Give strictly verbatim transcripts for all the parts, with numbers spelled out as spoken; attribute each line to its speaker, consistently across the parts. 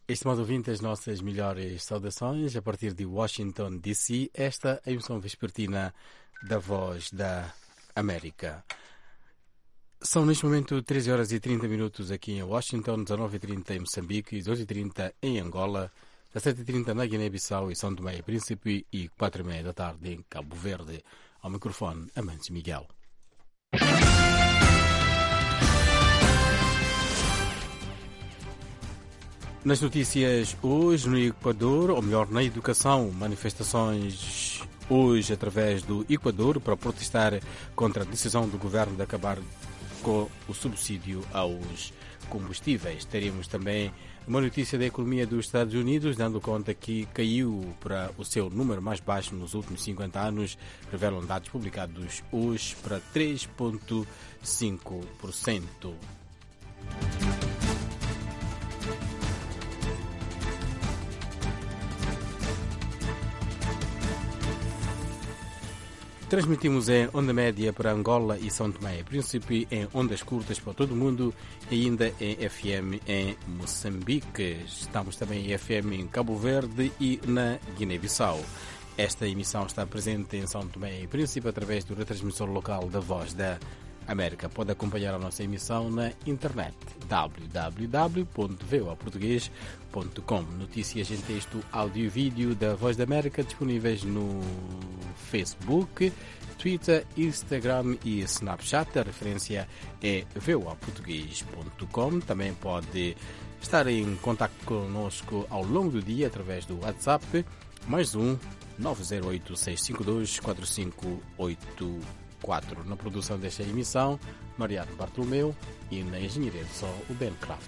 Speaker 1: Estimado ouvinte, as nossas melhores saudações a partir de Washington, D C. Esta é a emissão vespertina da Voz da América. São neste momento treze horas e trinta minutos aqui em Washington, dezanove e trinta em Moçambique, doze e trinta em Angola, dezessete e trinta na Guiné-Bissau e São Tomé e Príncipe e quatro e meia da tarde em Cabo Verde. Ao microfone, Amantes Miguel. Nas notícias hoje no Equador, ou melhor, na educação, manifestações hoje através do Equador para protestar contra a decisão do governo de acabar com o subsídio aos combustíveis. Teríamos também uma notícia da economia dos Estados Unidos, dando conta que caiu para o seu número mais baixo nos últimos cinquenta anos, revelam dados publicados hoje para três vírgula cinco por cento. Transmitimos em onda média para Angola e São Tomé e Príncipe, em ondas curtas para todo o mundo e ainda em F M em Moçambique. Estamos também em F M em Cabo Verde e na Guiné-Bissau. Esta emissão está presente em São Tomé e Príncipe através do retransmissor local da Voz da América. Pode acompanhar a nossa emissão na internet w w w ponto v o a português ponto com. Notícias em texto, áudio e vídeo da Voz da América disponíveis no Facebook, Twitter, Instagram e Snapchat. A referência é v o a português ponto com. Também pode estar em contato conosco ao longo do dia através do WhatsApp mais um nove zero oito seis cinco dois quatro cinco oito quatro. Na produção desta emissão, Mariano Bartolomeu, e na engenharia de som, o Ben Craft.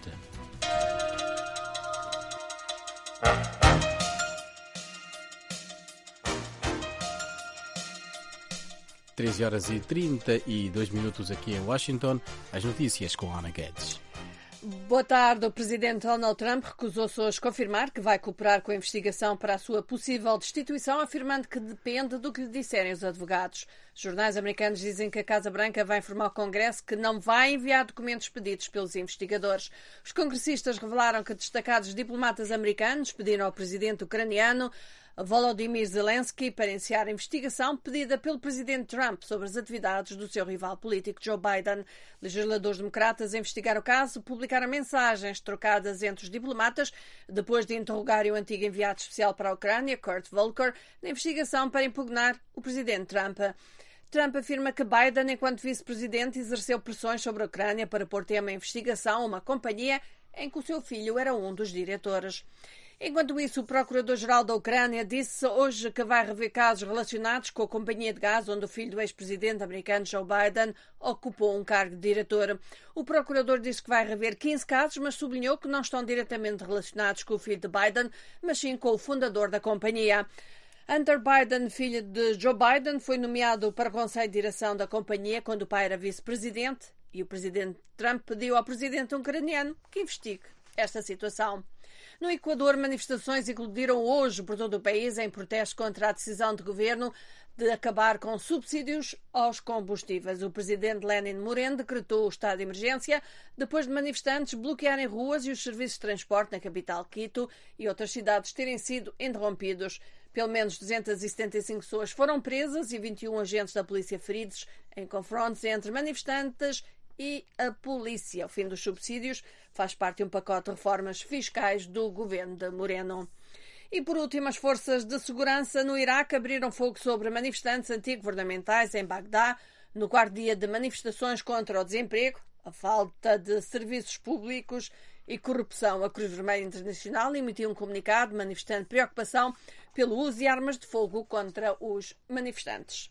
Speaker 1: treze horas e trinta e dois minutos aqui em Washington. As notícias com Ana Guedes.
Speaker 2: Boa tarde. O presidente Donald Trump recusou-se hoje confirmar que vai cooperar com a investigação para a sua possível destituição, afirmando que depende do que lhe disserem os advogados. Jornais americanos dizem que a Casa Branca vai informar ao Congresso que não vai enviar documentos pedidos pelos investigadores. Os congressistas revelaram que destacados diplomatas americanos pediram ao presidente ucraniano Volodymyr Zelensky para iniciar a investigação pedida pelo presidente Trump sobre as atividades do seu rival político Joe Biden. Legisladores democratas a investigar o caso publicaram mensagens trocadas entre os diplomatas depois de interrogarem o antigo enviado especial para a Ucrânia, Kurt Volker, na investigação para impugnar o presidente Trump. Trump afirma que Biden, enquanto vice-presidente, exerceu pressões sobre a Ucrânia para pôr tema à investigação uma companhia em que o seu filho era um dos diretores. Enquanto isso, o Procurador-Geral da Ucrânia disse hoje que vai rever casos relacionados com a companhia de gás onde o filho do ex-presidente americano Joe Biden ocupou um cargo de diretor. O Procurador disse que vai rever quinze casos, mas sublinhou que não estão diretamente relacionados com o filho de Biden, mas sim com o fundador da companhia. Hunter Biden, filho de Joe Biden, foi nomeado para o Conselho de Direção da companhia quando o pai era vice-presidente e o presidente Trump pediu ao presidente ucraniano que investigue esta situação. No Equador, manifestações eclodiram hoje por todo o país em protesto contra a decisão do governo de acabar com subsídios aos combustíveis. O presidente Lenin Moreno decretou o estado de emergência depois de manifestantes bloquearem ruas e os serviços de transporte na capital Quito e outras cidades terem sido interrompidos. Pelo menos duzentas e setenta e cinco pessoas foram presas e vinte e um agentes da polícia feridos em confrontos entre manifestantes e a polícia. O fim dos subsídios faz parte de um pacote de reformas fiscais do governo de Moreno. E, por último, as forças de segurança no Iraque abriram fogo sobre manifestantes antigovernamentais em Bagdá, no quarto dia de manifestações contra o desemprego, a falta de serviços públicos e corrupção. A Cruz Vermelha Internacional emitiu um comunicado manifestando preocupação pelo uso de armas de fogo contra os manifestantes.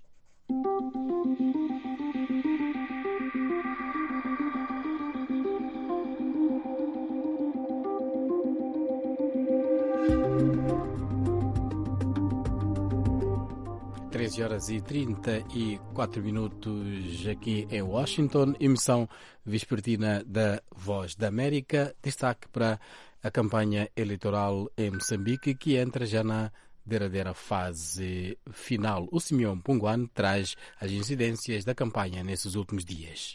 Speaker 1: treze horas e trinta e quatro minutos aqui em Washington, emissão vespertina da Voz da América. Destaque para a campanha eleitoral em Moçambique, que entra já na derradeira fase final. O Simeão Punguan traz as incidências da campanha nesses últimos dias.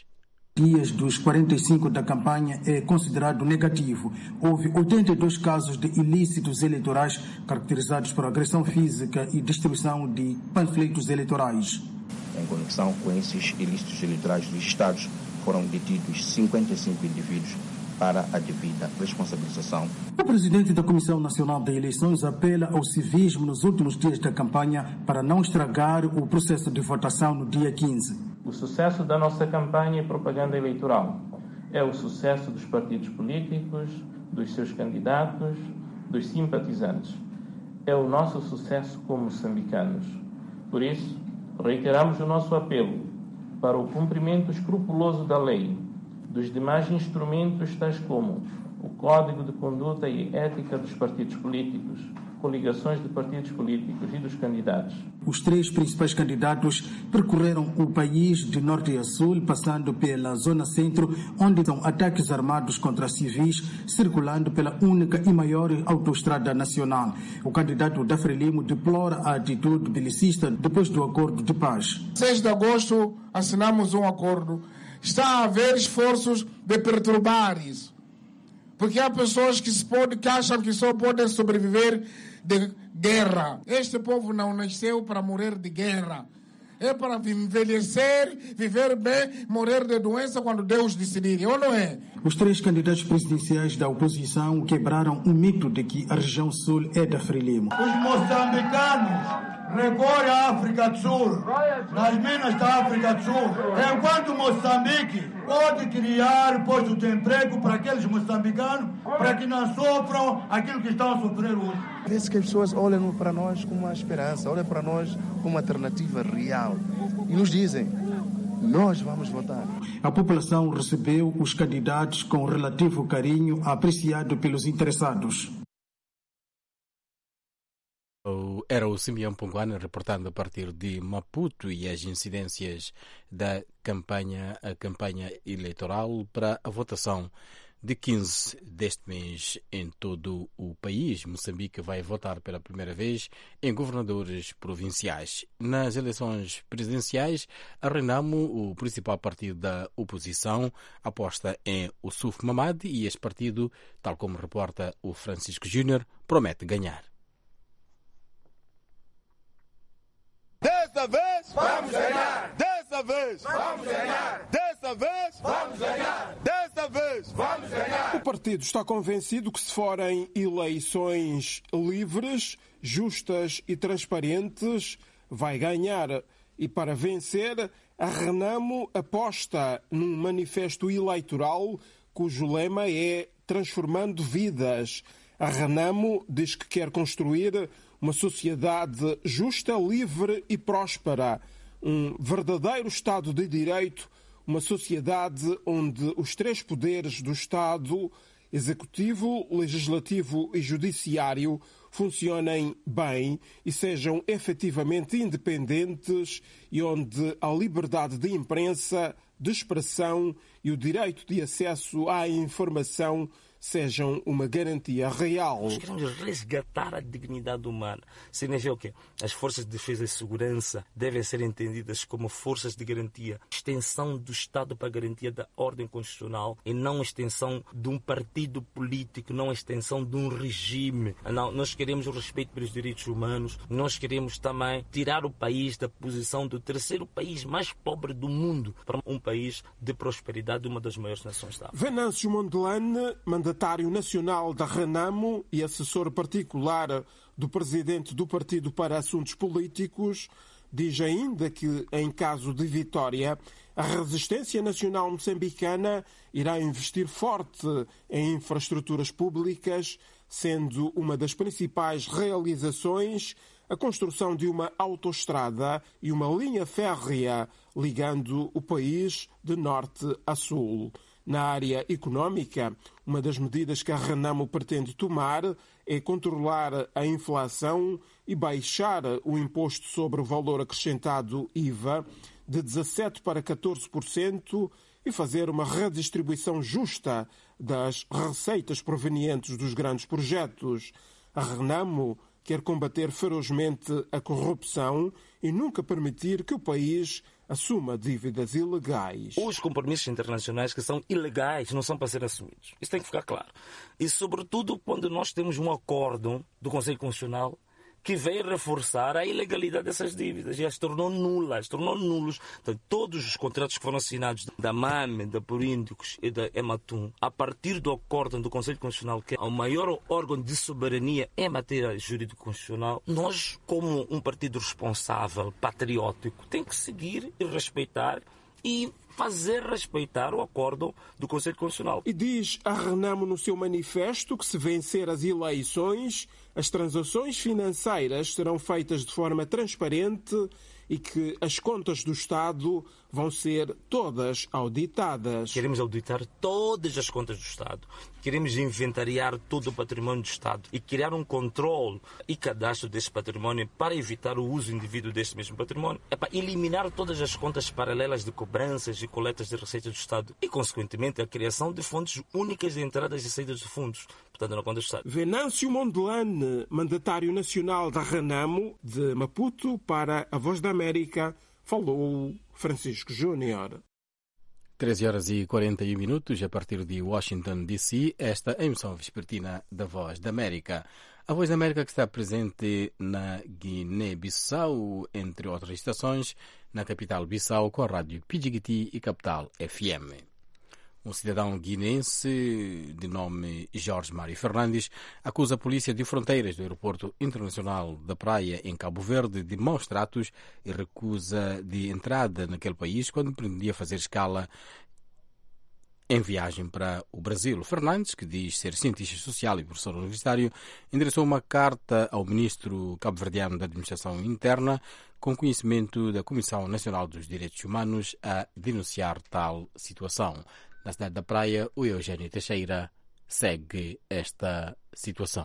Speaker 3: dias dos quarenta e cinco da campanha é considerado negativo. Houve oitenta e dois casos de ilícitos eleitorais caracterizados por agressão física e distribuição de panfletos eleitorais.
Speaker 4: Em conexão com esses ilícitos eleitorais dos estados, foram detidos cinquenta e cinco indivíduos para a devida responsabilização.
Speaker 3: O presidente da Comissão Nacional de Eleições apela ao civismo nos últimos dias da campanha para não estragar o processo de votação no dia quinze.
Speaker 5: O sucesso da nossa campanha e propaganda eleitoral é o sucesso dos partidos políticos, dos seus candidatos, dos simpatizantes. É o nosso sucesso como moçambicanos. Por isso, reiteramos o nosso apelo para o cumprimento escrupuloso da lei, dos demais instrumentos tais como o Código de Conduta e Ética dos Partidos Políticos, coligações de partidos políticos e dos candidatos.
Speaker 3: Os três principais candidatos percorreram o país de norte a sul, passando pela zona centro, onde são ataques armados contra civis, circulando pela única e maior autoestrada nacional. O candidato da Frelimo deplora a atitude belicista depois do acordo de paz.
Speaker 6: seis de agosto assinamos um acordo. Está a haver esforços de perturbar isso. Porque há pessoas que, se pode, que acham que só podem sobreviver de guerra. Este povo não nasceu para morrer de guerra. É para envelhecer, viver bem, morrer de doença quando Deus decidir, ou não é?
Speaker 3: Os três candidatos presidenciais da oposição quebraram o mito de que a região sul é da Frelimo.
Speaker 7: Os moçambicanos recorrem à África do Sul, nas minas da África do Sul, enquanto Moçambique pode criar postos de emprego para aqueles moçambicanos, para que não sofram aquilo que estão a sofrer hoje.
Speaker 8: Parece que as pessoas olham para nós como uma esperança, olham para nós como uma alternativa real e nos dizem: nós vamos votar.
Speaker 3: A população recebeu os candidatos com relativo carinho, apreciado pelos interessados.
Speaker 1: Era o Simeão Ponguana reportando a partir de Maputo e as incidências da campanha, a campanha eleitoral para a votação de quinze deste mês em todo o país. Moçambique vai votar pela primeira vez em governadores provinciais. Nas eleições presidenciais, a Renamo, o principal partido da oposição, aposta em Ossuf Mamadi e este partido, tal como reporta o Francisco Júnior, promete ganhar.
Speaker 9: Dessa vez, vamos ganhar! Dessa vez, vamos ganhar! Dessa vez, vamos ganhar! Dessa vez, vamos ganhar!
Speaker 10: O partido está convencido que, se forem eleições livres, justas e transparentes, vai ganhar. E para vencer, a Renamo aposta num manifesto eleitoral cujo lema é Transformando Vidas. A Renamo diz que quer construir uma sociedade justa, livre e próspera, um verdadeiro Estado de Direito, uma sociedade onde os três poderes do Estado, executivo, legislativo e judiciário, funcionem bem e sejam efetivamente independentes e onde a liberdade de imprensa, de expressão e o direito de acesso à informação sejam uma garantia real.
Speaker 11: Nós queremos resgatar a dignidade humana. Significa o quê? As forças de defesa e segurança devem ser entendidas como forças de garantia, extensão do Estado para a garantia da ordem constitucional e não extensão de um partido político, não extensão de um regime. Não, nós queremos o respeito pelos direitos humanos, nós queremos também tirar o país da posição do terceiro país mais pobre do mundo para um país de prosperidade, uma das maiores nações da África.
Speaker 10: Venâncio Mondlane, mandatário nacional da Renamo e assessor particular do presidente do Partido para Assuntos Políticos, diz ainda que, em caso de vitória, a resistência nacional moçambicana irá investir forte em infraestruturas públicas, sendo uma das principais realizações a construção de uma autoestrada e uma linha férrea ligando o país de norte a sul. Na área económica, uma das medidas que a Renamo pretende tomar é controlar a inflação e baixar o imposto sobre o valor acrescentado I V A de dezassete por cento para catorze por cento e fazer uma redistribuição justa das receitas provenientes dos grandes projetos. A Renamo quer combater ferozmente a corrupção e nunca permitir que o país assuma dívidas ilegais.
Speaker 11: Os compromissos internacionais que são ilegais não são para ser assumidos. Isso tem que ficar claro. E, sobretudo, quando nós temos um acordo do Conselho Constitucional que veio reforçar a ilegalidade dessas dívidas e as tornou nulas, tornou nulos. Então, todos os contratos que foram assinados da M A M, da Puríndicos e da Ematum, a partir do acordo do Conselho Constitucional, que é o maior órgão de soberania em matéria jurídico-constitucional, nós, como um partido responsável, patriótico, tem que seguir e respeitar e fazer respeitar o acordo do Conselho Constitucional.
Speaker 10: E diz a Renamo no seu manifesto que, se vencer as eleições, as transações financeiras serão feitas de forma transparente e que as contas do Estado vão ser todas auditadas.
Speaker 11: Queremos auditar todas as contas do Estado. Queremos inventariar todo o património do Estado e criar um controle e cadastro desse património para evitar o uso indevido desse mesmo património. É para eliminar todas as contas paralelas de cobranças e coletas de receitas do Estado e, consequentemente, a criação de fontes únicas de entradas e saídas de fundos, portanto, na conta do Estado.
Speaker 10: Venâncio Mondelane, mandatário nacional da Renamo de Maputo, para a Voz da América, falou Francisco Júnior.
Speaker 1: treze horas e quarenta e um minutos, a partir de Washington, D C, esta é a emissão vespertina da Voz da América. A Voz da América que está presente na Guiné-Bissau, entre outras estações, na capital Bissau, com a rádio Pidjigiti e Capital F M. Um cidadão guinense de nome Jorge Mário Fernandes acusa a Polícia de Fronteiras do Aeroporto Internacional da Praia, em Cabo Verde, de maus tratos e recusa de entrada naquele país quando pretendia fazer escala em viagem para o Brasil. Fernandes, que diz ser cientista social e professor universitário, endereçou uma carta ao ministro cabo-verdiano da Administração Interna com conhecimento da Comissão Nacional dos Direitos Humanos a denunciar tal situação. Na cidade da Praia, o Eugênio Teixeira segue esta situação.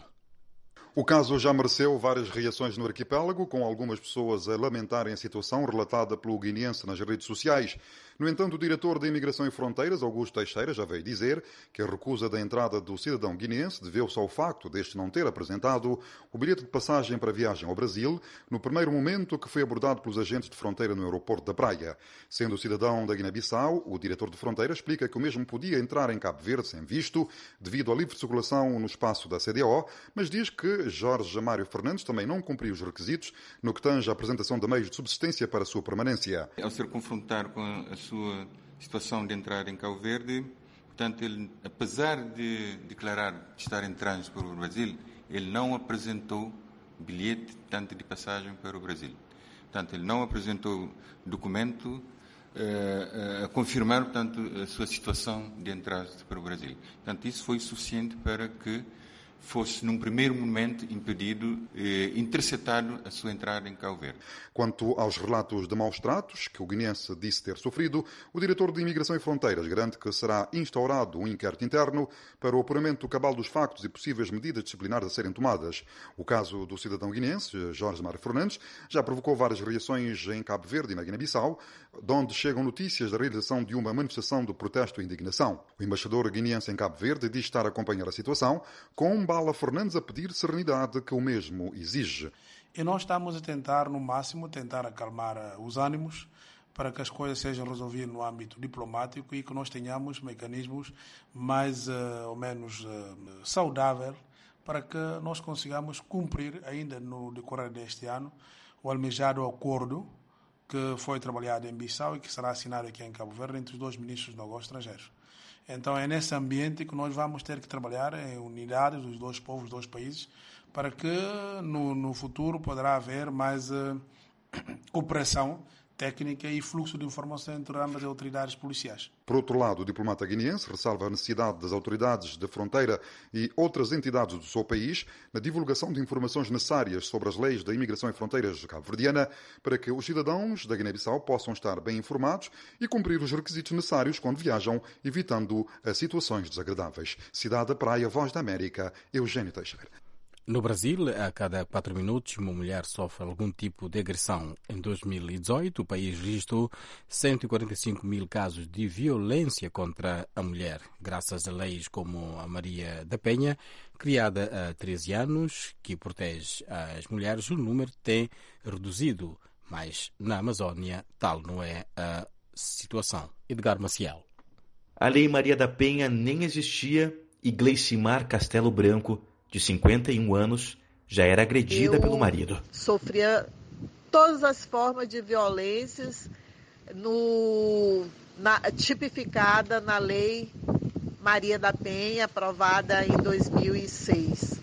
Speaker 12: O caso já mereceu várias reações no arquipélago, com algumas pessoas a lamentarem a situação relatada pelo guineense nas redes sociais. No entanto, o diretor de Imigração e Fronteiras, Augusto Teixeira, já veio dizer que a recusa da entrada do cidadão guineense deveu-se ao facto deste não ter apresentado o bilhete de passagem para a viagem ao Brasil no primeiro momento que foi abordado pelos agentes de fronteira no aeroporto da Praia. Sendo o cidadão da Guiné-Bissau, o diretor de Fronteira explica que o mesmo podia entrar em Cabo Verde sem visto, devido à livre circulação no espaço da C D O, mas diz que Jorge Mário Fernandes também não cumpriu os requisitos no que tange à apresentação de meios de subsistência para a sua permanência.
Speaker 13: Ao ser confrontado com a sua situação de entrar em Cabo Verde, portanto, ele, apesar de declarar estar em trânsito para o Brasil, ele não apresentou bilhete tanto de passagem para o Brasil. Portanto, ele não apresentou documento uh, uh, a confirmar, portanto, a sua situação de entrada para o Brasil. Portanto, isso foi suficiente para que fosse, num primeiro momento, impedido, eh, interceptado a sua entrada em Cabo Verde.
Speaker 12: Quanto aos relatos de maus tratos que o guineense disse ter sofrido, o diretor de Imigração e Fronteiras garante que será instaurado um inquérito interno para o apuramento cabal dos factos e possíveis medidas disciplinares a serem tomadas. O caso do cidadão guineense, Jorge Mário Fernandes, já provocou várias reações em Cabo Verde e na Guiné-Bissau, de onde chegam notícias da realização de uma manifestação de protesto e indignação. O embaixador guineense em Cabo Verde diz estar a acompanhar a situação, com um Bala Fernandes a pedir serenidade que o mesmo exige.
Speaker 3: E nós estamos a tentar, no máximo, tentar acalmar os ânimos para que as coisas sejam resolvidas no âmbito diplomático e que nós tenhamos mecanismos mais uh, ou menos uh, saudáveis para que nós consigamos cumprir, ainda no decorrer deste ano, o almejado acordo que foi trabalhado em Bissau e que será assinado aqui em Cabo Verde entre os dois ministros de negócios estrangeiros. Então é nesse ambiente que nós vamos ter que trabalhar em unidade dos dois povos, dos dois países, para que no, no futuro poderá haver mais uh, cooperação técnica e fluxo de informação entre ambas as autoridades policiais.
Speaker 12: Por outro lado, o diplomata guineense ressalva a necessidade das autoridades de fronteira e outras entidades do seu país na divulgação de informações necessárias sobre as leis da imigração e fronteiras cabo-verdiana para que os cidadãos da Guiné-Bissau possam estar bem informados e cumprir os requisitos necessários quando viajam, evitando situações desagradáveis. Cidade da Praia, Voz da América, Eugênio Teixeira.
Speaker 1: No Brasil, a cada quatro minutos, uma mulher sofre algum tipo de agressão. Em dois mil e dezoito, o país registrou cento e quarenta e cinco mil casos de violência contra a mulher, graças a leis como a Maria da Penha, criada há treze anos, que protege as mulheres. O número tem reduzido, mas na Amazônia tal não é a situação. Edgar Maciel.
Speaker 14: A Lei Maria da Penha nem existia e Gleicimar Castelo Branco, de cinquenta e um anos, já era agredida
Speaker 15: Eu
Speaker 14: pelo marido.
Speaker 15: Sofria todas as formas de violências no, na, tipificada na Lei Maria da Penha, aprovada em dois mil e seis.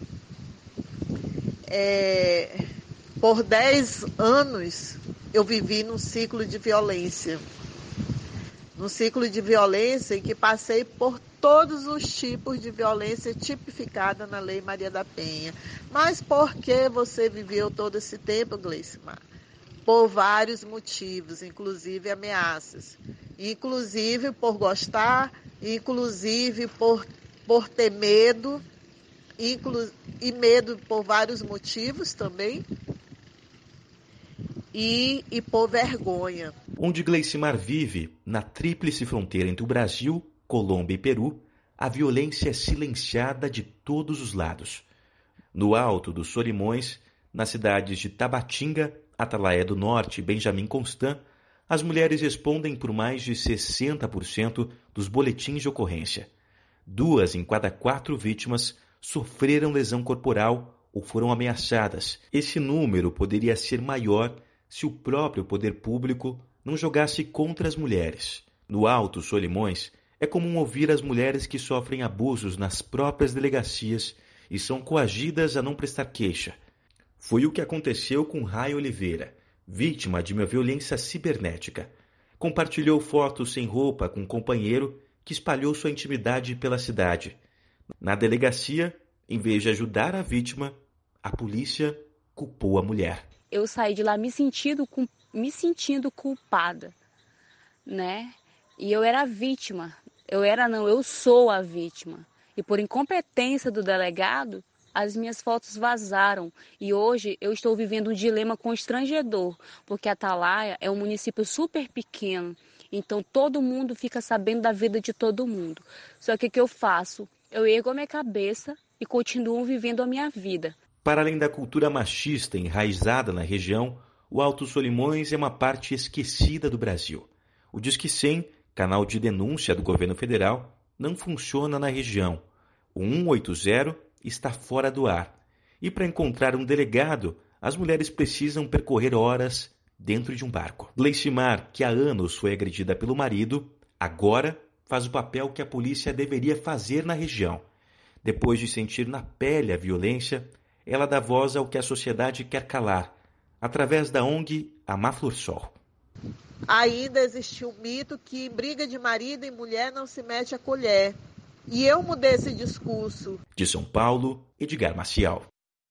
Speaker 15: É, por dez anos eu vivi num ciclo de violência. Num ciclo de violência em que passei por todos os tipos de violência tipificada na Lei Maria da Penha. Mas por que você viveu todo esse tempo, Gleicimar? Por vários motivos, inclusive ameaças. Inclusive por gostar, inclusive por, por ter medo, inclu, e medo por vários motivos também, e, e por vergonha.
Speaker 14: Onde Gleicimar vive, na tríplice fronteira entre o Brasil, Colômbia e Peru, a violência é silenciada de todos os lados. No Alto dos Solimões, nas cidades de Tabatinga, Atalaia do Norte e Benjamin Constant, as mulheres respondem por mais de sessenta por cento dos boletins de ocorrência. Duas em cada quatro vítimas sofreram lesão corporal ou foram ameaçadas. Esse número poderia ser maior se o próprio poder público não jogasse contra as mulheres. No Alto Solimões, é comum ouvir as mulheres que sofrem abusos nas próprias delegacias e são coagidas a não prestar queixa. Foi o que aconteceu com Ray Oliveira, vítima de uma violência cibernética. Compartilhou fotos sem roupa com um companheiro que espalhou sua intimidade pela cidade. Na delegacia, em vez de ajudar a vítima, a polícia culpou a mulher.
Speaker 16: Eu saí de lá me sentindo, me sentindo culpada, né? E eu era vítima. Eu era não, eu sou a vítima. E por incompetência do delegado, as minhas fotos vazaram. E hoje eu estou vivendo um dilema constrangedor, porque Atalaia é um município super pequeno. Então todo mundo fica sabendo da vida de todo mundo. Só que o que eu faço? Eu ergo a minha cabeça e continuo vivendo a minha vida.
Speaker 14: Para além da cultura machista enraizada na região, o Alto Solimões é uma parte esquecida do Brasil. O Disque cem, canal de denúncia do governo federal, não funciona na região. O cento e oitenta está fora do ar. E para encontrar um delegado, as mulheres precisam percorrer horas dentro de um barco. Gleicimar, que há anos foi agredida pelo marido, agora faz o papel que a polícia deveria fazer na região. Depois de sentir na pele a violência, ela dá voz ao que a sociedade quer calar, através da O N G Amar Flor Sol.
Speaker 15: Ainda existe um mito que em briga de marido e mulher não se mete a colher. E eu mudei esse discurso.
Speaker 14: De São Paulo, Edgar Maciel.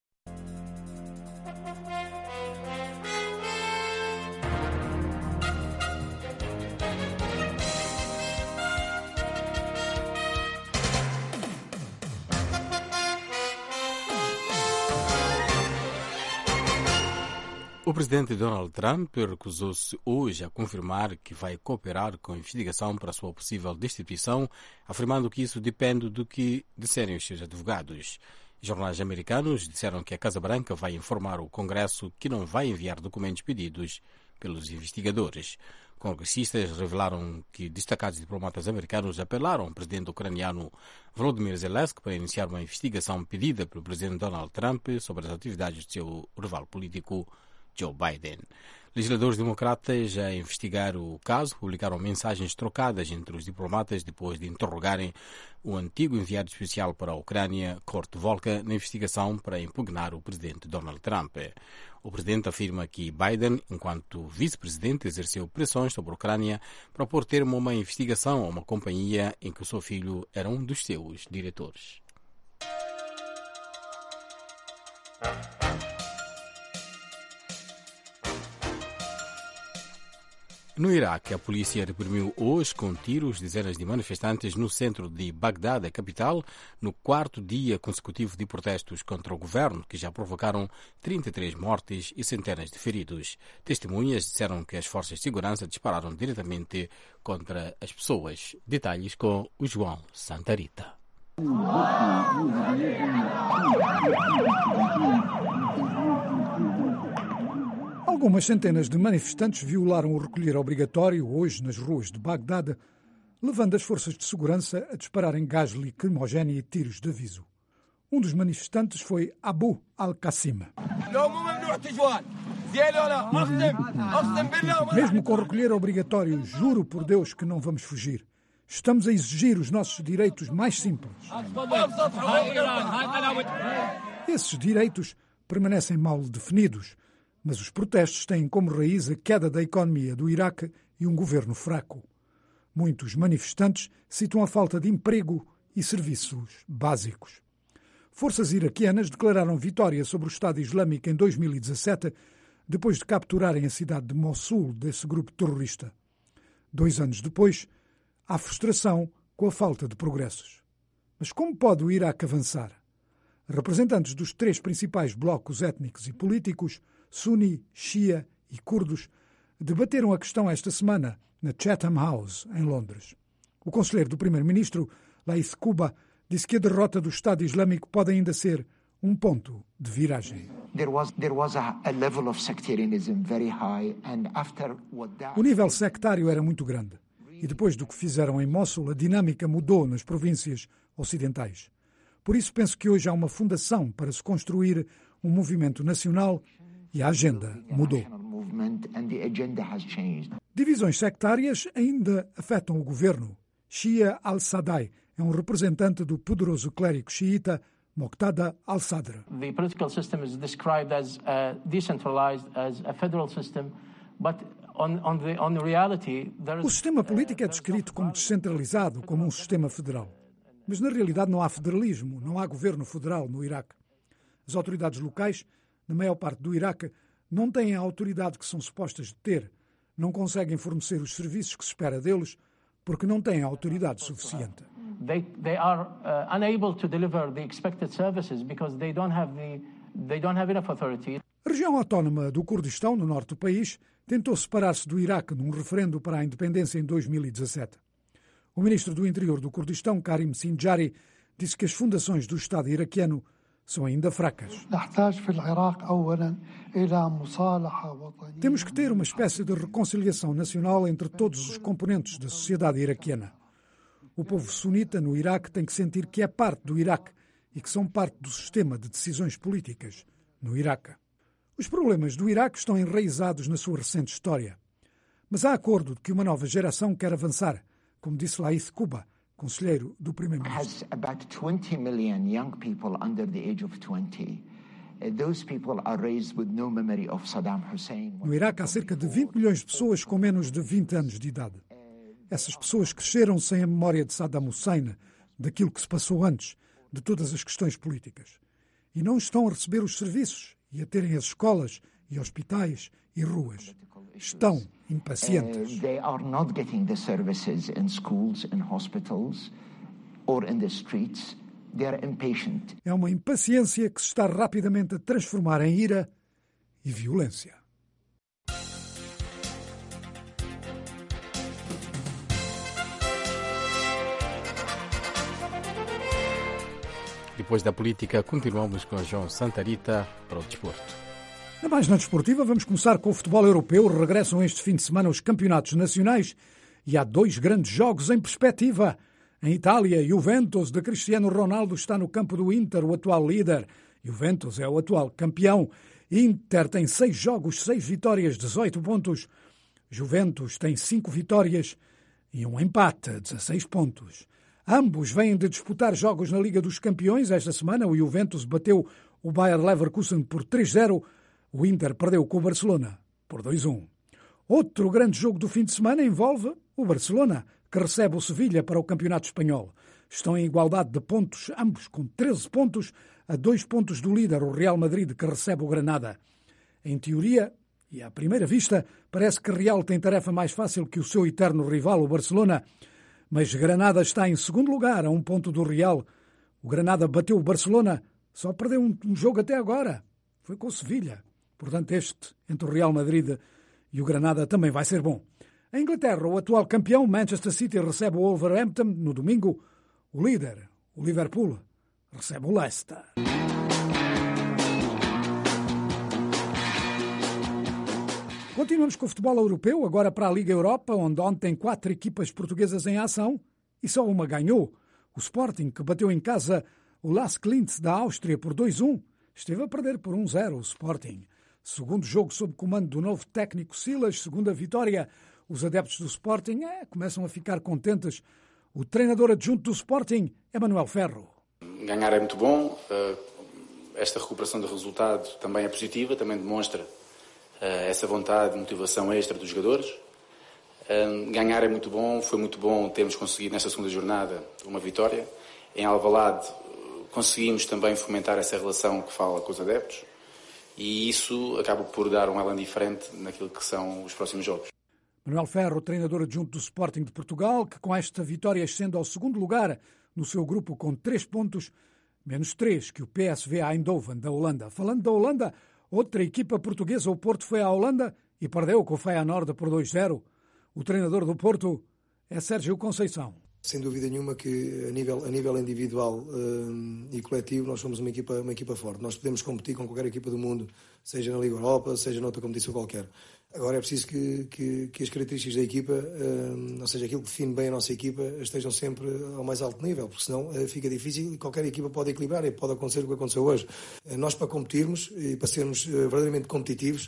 Speaker 1: O presidente Donald Trump recusou-se hoje a confirmar que vai cooperar com a investigação para a sua possível destituição, afirmando que isso depende do que disserem os seus advogados. Jornais americanos disseram que a Casa Branca vai informar o Congresso que não vai enviar documentos pedidos pelos investigadores. Congressistas revelaram que destacados diplomatas americanos apelaram ao presidente ucraniano Volodymyr Zelensky para iniciar uma investigação pedida pelo presidente Donald Trump sobre as atividades de seu rival político Joe Biden. Legisladores democratas a investigar o caso publicaram mensagens trocadas entre os diplomatas depois de interrogarem o antigo enviado especial para a Ucrânia, Kurt Volker, na investigação para impugnar o presidente Donald Trump. O presidente afirma que Biden, enquanto vice-presidente, exerceu pressões sobre a Ucrânia para pôr termo a uma investigação a uma companhia em que o seu filho era um dos seus diretores. No Iraque, a polícia reprimiu hoje com tiros dezenas de manifestantes no centro de Bagdá, a capital, no quarto dia consecutivo de protestos contra o governo, que já provocaram trinta e três mortes e centenas de feridos. Testemunhas disseram que as forças de segurança dispararam diretamente contra as pessoas. Detalhes com o João Santarita.
Speaker 17: Algumas centenas de manifestantes violaram o recolher obrigatório hoje nas ruas de Bagdade, levando as forças de segurança a dispararem gás lacrimogéneo e tiros de aviso. Um dos manifestantes foi Abu Al-Qassim. Mesmo com recolher obrigatório, juro por Deus que não vamos fugir. Estamos a exigir os nossos direitos mais simples. Esses direitos permanecem mal definidos, mas os protestos têm como raiz a queda da economia do Iraque e um governo fraco. Muitos manifestantes citam a falta de emprego e serviços básicos. Forças iraquianas declararam vitória sobre o Estado Islâmico em dois mil e dezassete, depois de capturarem a cidade de Mossul desse grupo terrorista. Dois anos depois, há frustração com a falta de progressos. Mas como pode o Iraque avançar? Representantes dos três principais blocos étnicos e políticos, Sunni, Shia e Curdos, debateram a questão esta semana na Chatham House, em Londres. O conselheiro do primeiro-ministro, Laith Kuba, disse que a derrota do Estado Islâmico pode ainda ser um ponto de viragem. O nível sectário era muito grande e depois do que fizeram em Mossul, a dinâmica mudou nas províncias ocidentais. Por isso penso que hoje há uma fundação para se construir um movimento nacional e a agenda mudou. Divisões sectárias ainda afetam o governo. Shia al-Sadai é um representante do poderoso clérigo xiita Moqtada al-Sadr.
Speaker 18: The political system is described as uh, decentralized, as a federal system, but on, on the, on reality there is...
Speaker 17: O sistema político é descrito como descentralizado, como um sistema federal. Mas na realidade não há federalismo, não há governo federal no Iraque. As autoridades locais, na maior parte do Iraque, não têm a autoridade que são supostas de ter, não conseguem fornecer os serviços que se espera deles, porque não têm a autoridade suficiente.
Speaker 18: They, they are uh, unable to deliver the expected services because they don't have the, they don't have enough authority.
Speaker 17: A região autónoma do Kurdistão, no norte do país, tentou separar-se do Iraque num referendo para a independência em dois mil e dezassete. O ministro do Interior do Kurdistão, Karim Sinjari, disse que as fundações do Estado iraquiano são ainda fracas. Temos que ter uma espécie de reconciliação nacional entre todos os componentes da sociedade iraquiana. O povo sunita no Iraque tem que sentir que é parte do Iraque e que são parte do sistema de decisões políticas no Iraque. Os problemas do Iraque estão enraizados na sua recente história. Mas há acordo de que uma nova geração quer avançar, como disse Laith Kuba, conselheiro do primeiro-ministro. No Iraque há cerca de vinte milhões de pessoas com menos de vinte anos de idade. Essas pessoas cresceram sem a memória de Saddam Hussein, daquilo que se passou antes, de todas as questões políticas. E não estão a receber os serviços e a terem as escolas e hospitais e ruas. Estão impacientes.
Speaker 19: They are not getting the services in schools, in hospitals or in the streets. They are impatient.
Speaker 17: É uma impaciência que se está rapidamente a transformar em ira e violência.
Speaker 1: Depois da política, continuamos com João Santarita para o desporto.
Speaker 17: Na página desportiva, vamos começar com o futebol europeu. Regressam este fim de semana os campeonatos nacionais e há dois grandes jogos em perspectiva. Em Itália, Juventus de Cristiano Ronaldo está no campo do Inter, o atual líder. Juventus é o atual campeão. Inter tem seis jogos, seis vitórias, dezoito pontos. Juventus tem cinco vitórias e um empate, dezasseis pontos. Ambos vêm de disputar jogos na Liga dos Campeões. Esta semana o Juventus bateu o Bayer Leverkusen por três a zero. O Inter perdeu com o Barcelona por dois a um. Outro grande jogo do fim de semana envolve o Barcelona, que recebe o Sevilha para o Campeonato Espanhol. Estão em igualdade de pontos, ambos com treze pontos, a dois pontos do líder, o Real Madrid, que recebe o Granada. Em teoria, e à primeira vista, parece que Real tem tarefa mais fácil que o seu eterno rival, o Barcelona. Mas Granada está em segundo lugar, a um ponto do Real. O Granada bateu o Barcelona, só perdeu um, um jogo até agora. Foi com o Sevilha. Portanto, este, entre o Real Madrid e o Granada, também vai ser bom. Em Inglaterra, o atual campeão, Manchester City, recebe o Wolverhampton no domingo. O líder, o Liverpool, recebe o Leicester. Continuamos com o futebol europeu, agora para a Liga Europa, onde ontem quatro equipas portuguesas em ação e só uma ganhou. O Sporting, que bateu em casa o Las Klintz da Áustria por dois a um, esteve a perder por um a zero o Sporting. Segundo jogo sob comando do novo técnico Silas, segunda vitória. Os adeptos do Sporting é, começam a ficar contentes. O treinador adjunto do Sporting é Manuel Ferro.
Speaker 20: Ganhar é muito bom. Esta recuperação de resultado também é positiva, também demonstra essa vontade, motivação extra dos jogadores. Ganhar é muito bom, foi muito bom termos conseguido nesta segunda jornada uma vitória. Em Alvalade conseguimos também fomentar essa relação que fala com os adeptos e isso acaba por dar um elan diferente naquilo que são os próximos jogos.
Speaker 17: Manuel Ferro, treinador adjunto do Sporting de Portugal, que com esta vitória ascende ao segundo lugar no seu grupo com três pontos, menos três que o P S V Eindhoven da Holanda. Falando da Holanda, outra equipa portuguesa, o Porto, foi à Holanda e perdeu com o Feyenoord por dois a zero. O treinador do Porto é Sérgio Conceição.
Speaker 21: Sem dúvida nenhuma que a nível, a nível individual uh, e coletivo nós somos uma equipa, uma equipa forte. Nós podemos competir com qualquer equipa do mundo, seja na Liga Europa, seja noutra competição qualquer. Agora é preciso que, que, que as características da equipa, uh, ou seja, aquilo que define bem a nossa equipa, estejam sempre ao mais alto nível, porque senão uh, fica difícil e qualquer equipa pode equilibrar e pode acontecer o que aconteceu hoje. Uh, nós para competirmos e para sermos uh, verdadeiramente competitivos,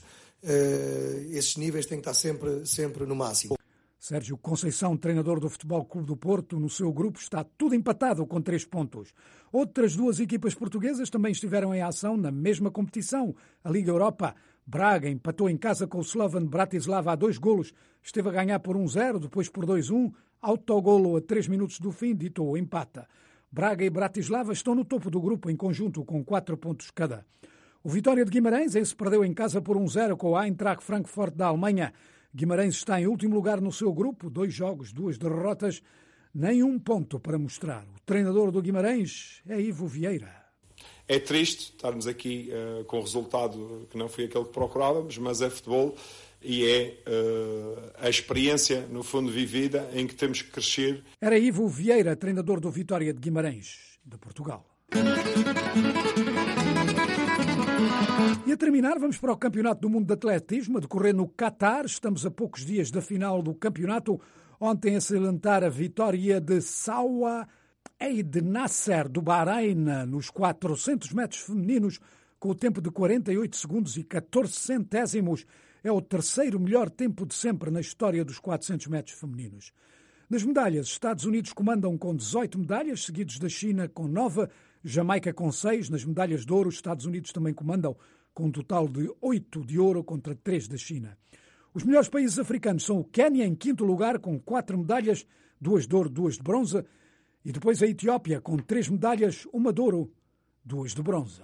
Speaker 21: uh, esses níveis têm que estar sempre, sempre no máximo.
Speaker 17: Sérgio Conceição, treinador do Futebol Clube do Porto, no seu grupo está tudo empatado com três pontos. Outras duas equipas portuguesas também estiveram em ação na mesma competição, a Liga Europa. Braga empatou em casa com o Slovan Bratislava a dois golos. Esteve a ganhar por um a zero, depois por dois a um. Autogolo a três minutos do fim ditou o empate. Braga e Bratislava estão no topo do grupo em conjunto com quatro pontos cada. O Vitória de Guimarães esse perdeu em casa por um a zero com o Eintracht Frankfurt da Alemanha. Guimarães está em último lugar no seu grupo, dois jogos, duas derrotas, nem um ponto para mostrar. O treinador do Guimarães é Ivo Vieira.
Speaker 22: É triste estarmos aqui uh, com o resultado que não foi aquele que procurávamos, mas é futebol e é uh, a experiência, no fundo, vivida em que temos que crescer.
Speaker 17: Era Ivo Vieira, treinador do Vitória de Guimarães, de Portugal. E a terminar, vamos para o Campeonato do Mundo de Atletismo, a decorrer no Qatar. Estamos a poucos dias da final do campeonato. Ontem a salientar a vitória de Sawa Eid Nasser, do Bahrein, nos quatrocentos metros femininos, com o tempo de quarenta e oito segundos e catorze centésimos. É o terceiro melhor tempo de sempre na história dos quatrocentos metros femininos. Nas medalhas, Estados Unidos comandam com dezoito medalhas, seguidos da China com nove, Jamaica com seis. Nas medalhas de ouro, os Estados Unidos também comandam com um total de oito de ouro contra três da China. Os melhores países africanos são o Quénia, em quinto lugar, com quatro medalhas, duas de ouro, duas de bronze, e depois a Etiópia, com três medalhas, uma de ouro, duas de bronze.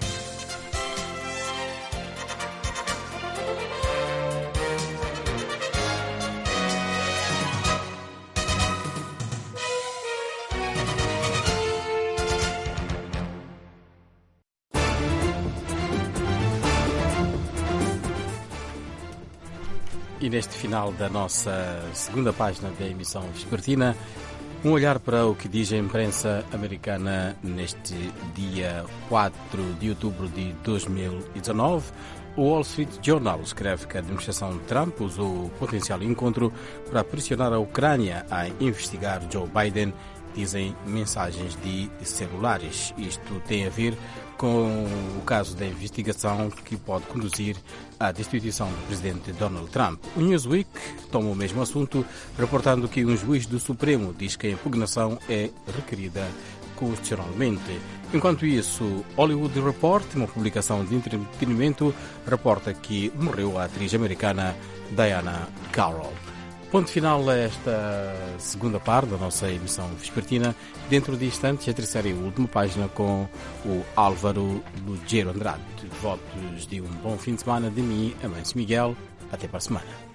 Speaker 1: E neste final da nossa segunda página da emissão vespertina, um olhar para o que diz a imprensa americana neste dia quatro de outubro de dois mil e dezanove. O Wall Street Journal escreve que a administração Trump usou o potencial encontro para pressionar a Ucrânia a investigar Joe Biden, dizem mensagens de celulares. Isto tem a ver com o caso da investigação que pode conduzir à destituição do presidente Donald Trump. O Newsweek toma o mesmo assunto, reportando que um juiz do Supremo diz que a impugnação é requerida constitucionalmente. Enquanto isso, Hollywood Report, uma publicação de entretenimento, reporta que morreu a atriz americana Diana Carroll. Ponto final a esta segunda parte da nossa emissão vespertina. Dentro de instantes, a terceira e última página com o Álvaro Lugero Andrade. Votos de um bom fim de semana de mim, Amâncio Miguel. Até para a semana.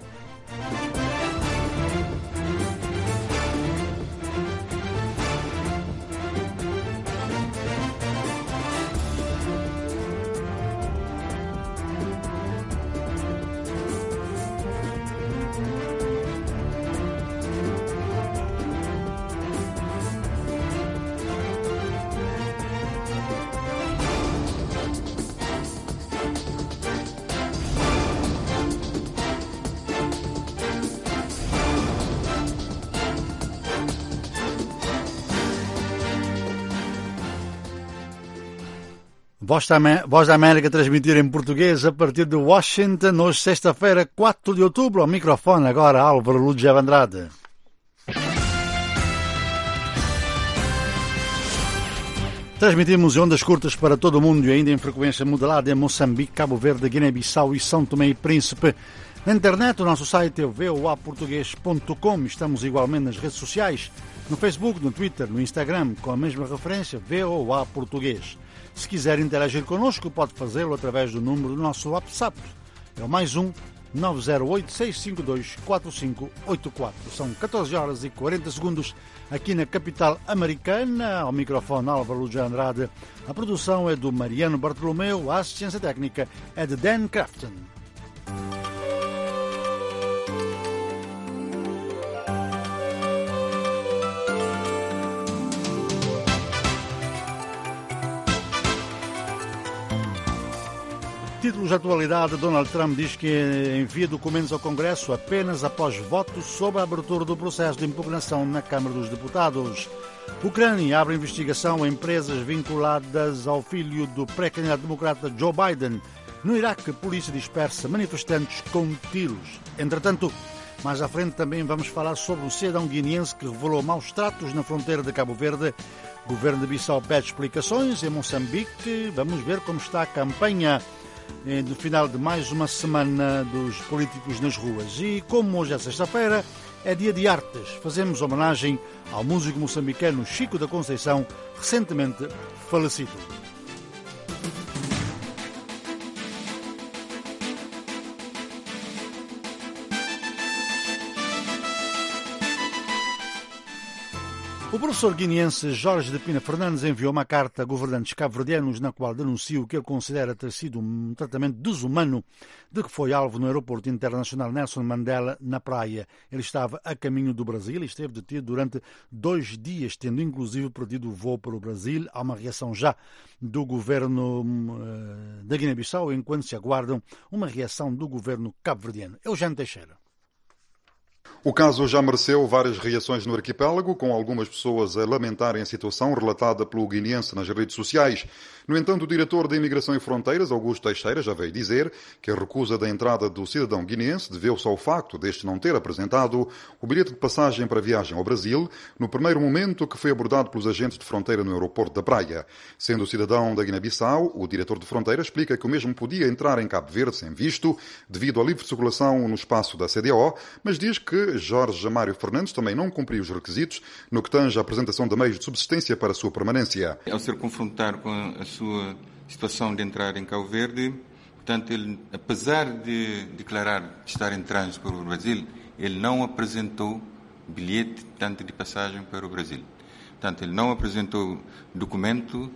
Speaker 2: Voz da, Voz da América transmitir em português a partir de Washington, hoje sexta-feira, quatro de outubro. Ao microfone agora Álvaro Lúcio Andrade. Transmitimos em ondas curtas para todo o mundo e ainda em frequência modulada em Moçambique, Cabo Verde, Guiné-Bissau e São Tomé e Príncipe. Na internet, o nosso site é v o a português ponto com. Estamos igualmente nas redes sociais, no Facebook, no Twitter, no Instagram, com a mesma referência, V O A Português. Se quiser interagir connosco, pode fazê-lo através do número do nosso WhatsApp. É o mais um nove zero oito, seis cinco dois, quatro cinco oito quatro. São catorze horas e quarenta segundos aqui na capital americana. Ao microfone Álvaro Lúcio Andrade. A produção é do Mariano Bartolomeu. A assistência técnica é de Dan Crafton. Títulos de atualidade: Donald Trump diz que envia documentos ao Congresso apenas após votos sobre a abertura do processo de impugnação na Câmara dos Deputados. Ucrânia abre investigação a empresas vinculadas ao filho do pré-candidato democrata Joe Biden. No Iraque, a polícia dispersa manifestantes com tiros. Entretanto, mais à frente também vamos falar sobre um cidadão guineense que revelou maus tratos na fronteira de Cabo Verde. O governo de Bissau pede explicações. Em Moçambique, vamos ver como está a campanha no final de mais uma semana dos políticos nas ruas. E como hoje é sexta-feira, é dia de artes. Fazemos homenagem ao músico moçambicano Chico da Conceição, recentemente falecido. O professor guineense Jorge de Pina Fernandes enviou uma carta a governantes cabo-verdianos na qual denuncia o que ele considera ter sido um tratamento desumano de que foi alvo no aeroporto internacional Nelson Mandela, na Praia. Ele estava a caminho do Brasil e esteve detido durante dois dias, tendo inclusive perdido o voo para o Brasil. Há uma reação já do governo uh, da Guiné-Bissau, enquanto se aguardam uma reação do governo cabo-verdiano. Eugênio Teixeira.
Speaker 12: O caso já mereceu várias reações no arquipélago, com algumas pessoas a lamentarem a situação relatada pelo guineense nas redes sociais. No entanto, o diretor da Imigração e Fronteiras, Augusto Teixeira, já veio dizer que a recusa da entrada do cidadão guineense deveu-se ao facto deste não ter apresentado o bilhete de passagem para a viagem ao Brasil no primeiro momento que foi abordado pelos agentes de fronteira no aeroporto da Praia. Sendo o cidadão da Guiné-Bissau, o diretor de fronteira explica que o mesmo podia entrar em Cabo Verde sem visto, devido à livre circulação no espaço da C D O, mas diz que Jorge Mário Fernandes também não cumpriu os requisitos no que tange à apresentação de meios de subsistência para a sua permanência.
Speaker 13: Ao ser confrontado com a sua situação de entrar em Cabo Verde, portanto, ele, apesar de declarar estar em trânsito para o Brasil, ele não apresentou bilhete tanto de passagem para o Brasil. Portanto, ele não apresentou documento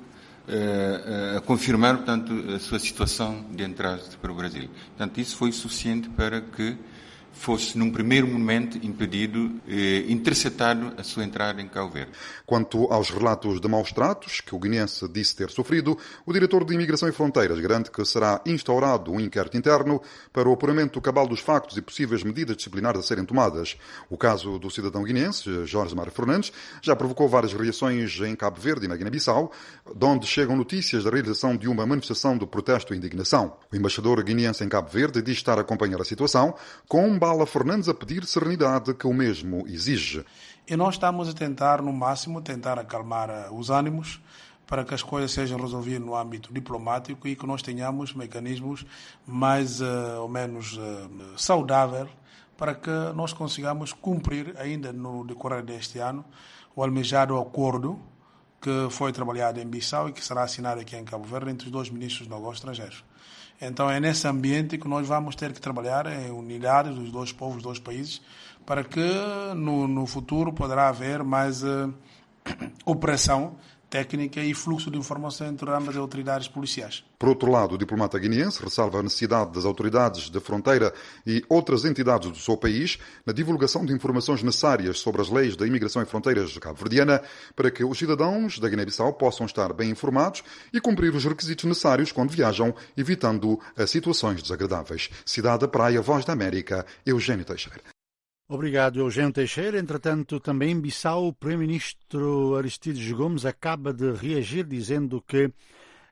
Speaker 13: a confirmar, portanto, a sua situação de entrada para o Brasil. Portanto, isso foi suficiente para que fosse, num primeiro momento, impedido, eh, interceptado a sua entrada em Cabo Verde.
Speaker 12: Quanto aos relatos de maus tratos que o guineense disse ter sofrido, o diretor de Imigração e Fronteiras garante que será instaurado um inquérito interno para o apuramento cabal dos factos e possíveis medidas disciplinares a serem tomadas. O caso do cidadão guineense, Jorge Mário Fernandes, já provocou várias reações em Cabo Verde e na Guiné-Bissau, de onde chegam notícias da realização de uma manifestação de protesto e indignação. O embaixador guineense em Cabo Verde diz estar a acompanhar a situação, com Bala Fernandes a pedir serenidade que o mesmo exige.
Speaker 3: E nós estamos a tentar, no máximo, tentar acalmar os ânimos para que as coisas sejam resolvidas no âmbito diplomático e que nós tenhamos mecanismos mais uh, ou menos uh, saudáveis para que nós consigamos cumprir, ainda no decorrer deste ano, o almejado acordo que foi trabalhado em Bissau e que será assinado aqui em Cabo Verde entre os dois ministros dos negócios estrangeiros. Então é nesse ambiente que nós vamos ter que trabalhar em unidade dos dois povos, dos dois países, para que no, no futuro poderá haver mais uh, operação técnica e fluxo de informação entre ambas as autoridades policiais.
Speaker 12: Por outro lado, o diplomata guineense ressalva a necessidade das autoridades da fronteira e outras entidades do seu país na divulgação de informações necessárias sobre as leis da imigração e fronteiras cabo-verdiana para que os cidadãos da Guiné-Bissau possam estar bem informados e cumprir os requisitos necessários quando viajam, evitando as situações desagradáveis. Cidade da Praia, Voz da América, Eugênio Teixeira.
Speaker 2: Obrigado, Eugênio Teixeira. Entretanto, também em Bissau, o primeiro-ministro Aristides Gomes acaba de reagir dizendo que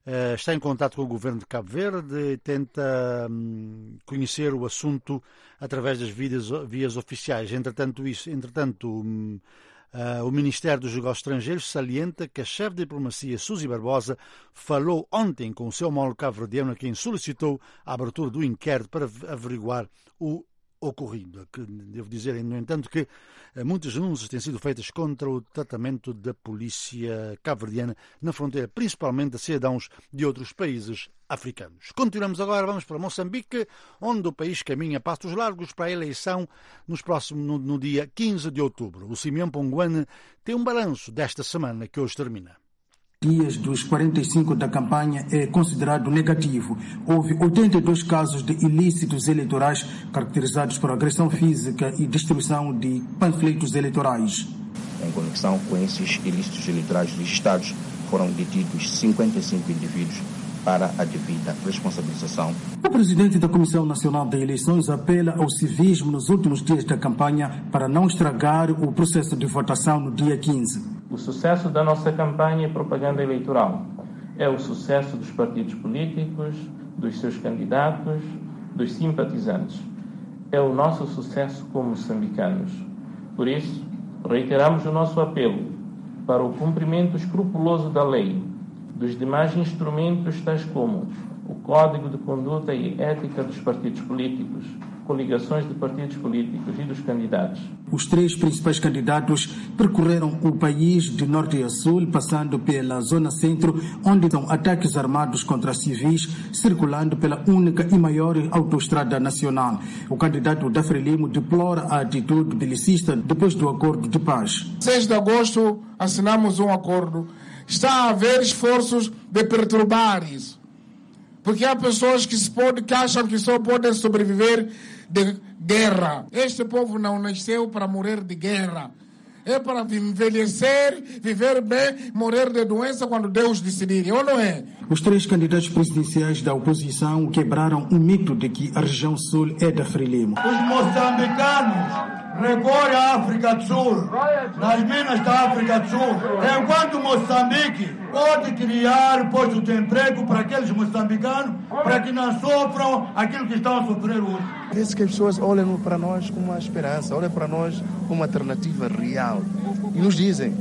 Speaker 2: uh, está em contato com o governo de Cabo Verde e tenta um, conhecer o assunto através das vias, vias oficiais. Entretanto, isso, entretanto um, uh, o Ministério dos Negócios Estrangeiros salienta que a chefe de diplomacia, Suzy Barbosa, falou ontem com o seu homólogo cabo-verdiano, a quem solicitou a abertura do inquérito para averiguar o ocorrido. Que, devo dizer, no entanto, que muitas denúncias têm sido feitas contra o tratamento da polícia cabo-verdiana na fronteira, principalmente a cidadãos de outros países africanos. Continuamos agora, vamos para Moçambique, onde o país caminha a passos largos para a eleição nos próximos, no, no dia quinze de outubro. O Simeão Ponguane tem um balanço desta semana que hoje termina.
Speaker 3: Dias dos quarenta e cinco da campanha é considerado negativo. Houve oitenta e dois casos de ilícitos eleitorais caracterizados por agressão física e destruição de panfletos eleitorais.
Speaker 4: Em conexão com esses ilícitos eleitorais registrados, foram detidos cinquenta e cinco indivíduos para a devida responsabilização.
Speaker 3: O presidente da Comissão Nacional de Eleições apela ao civismo nos últimos dias da campanha para não estragar o processo de votação no dia quinze.
Speaker 5: O sucesso da nossa campanha e propaganda eleitoral é o sucesso dos partidos políticos, dos seus candidatos, dos simpatizantes. É o nosso sucesso como moçambicanos. Por isso, reiteramos o nosso apelo para o cumprimento escrupuloso da lei, dos demais instrumentos tais como o Código de Conduta e Ética dos Partidos Políticos, coligações de partidos políticos e dos candidatos.
Speaker 3: Os três principais candidatos percorreram o país de norte a sul, passando pela zona centro, onde estão ataques armados contra civis, circulando pela única e maior autoestrada nacional. O candidato da Frelimo deplora a atitude belicista depois do acordo de paz.
Speaker 6: seis de agosto assinamos um acordo. Está a haver esforços de perturbar isso. Porque há pessoas que, se pode, que acham que só podem sobreviver de guerra. Este povo não nasceu para morrer de guerra. É para envelhecer, viver bem, morrer de doença quando Deus decidir, ou não é?
Speaker 3: Os três candidatos presidenciais da oposição quebraram o mito de que a região sul é da Frelimo.
Speaker 7: Os moçambicanos recorrem à África do Sul, nas minas da África do Sul, enquanto Moçambique pode criar postos de emprego para aqueles moçambicanos, para que não sofram aquilo que estão a sofrer hoje.
Speaker 8: Parece que as pessoas olham para nós como uma esperança, olham para nós como uma alternativa real e nos dizem: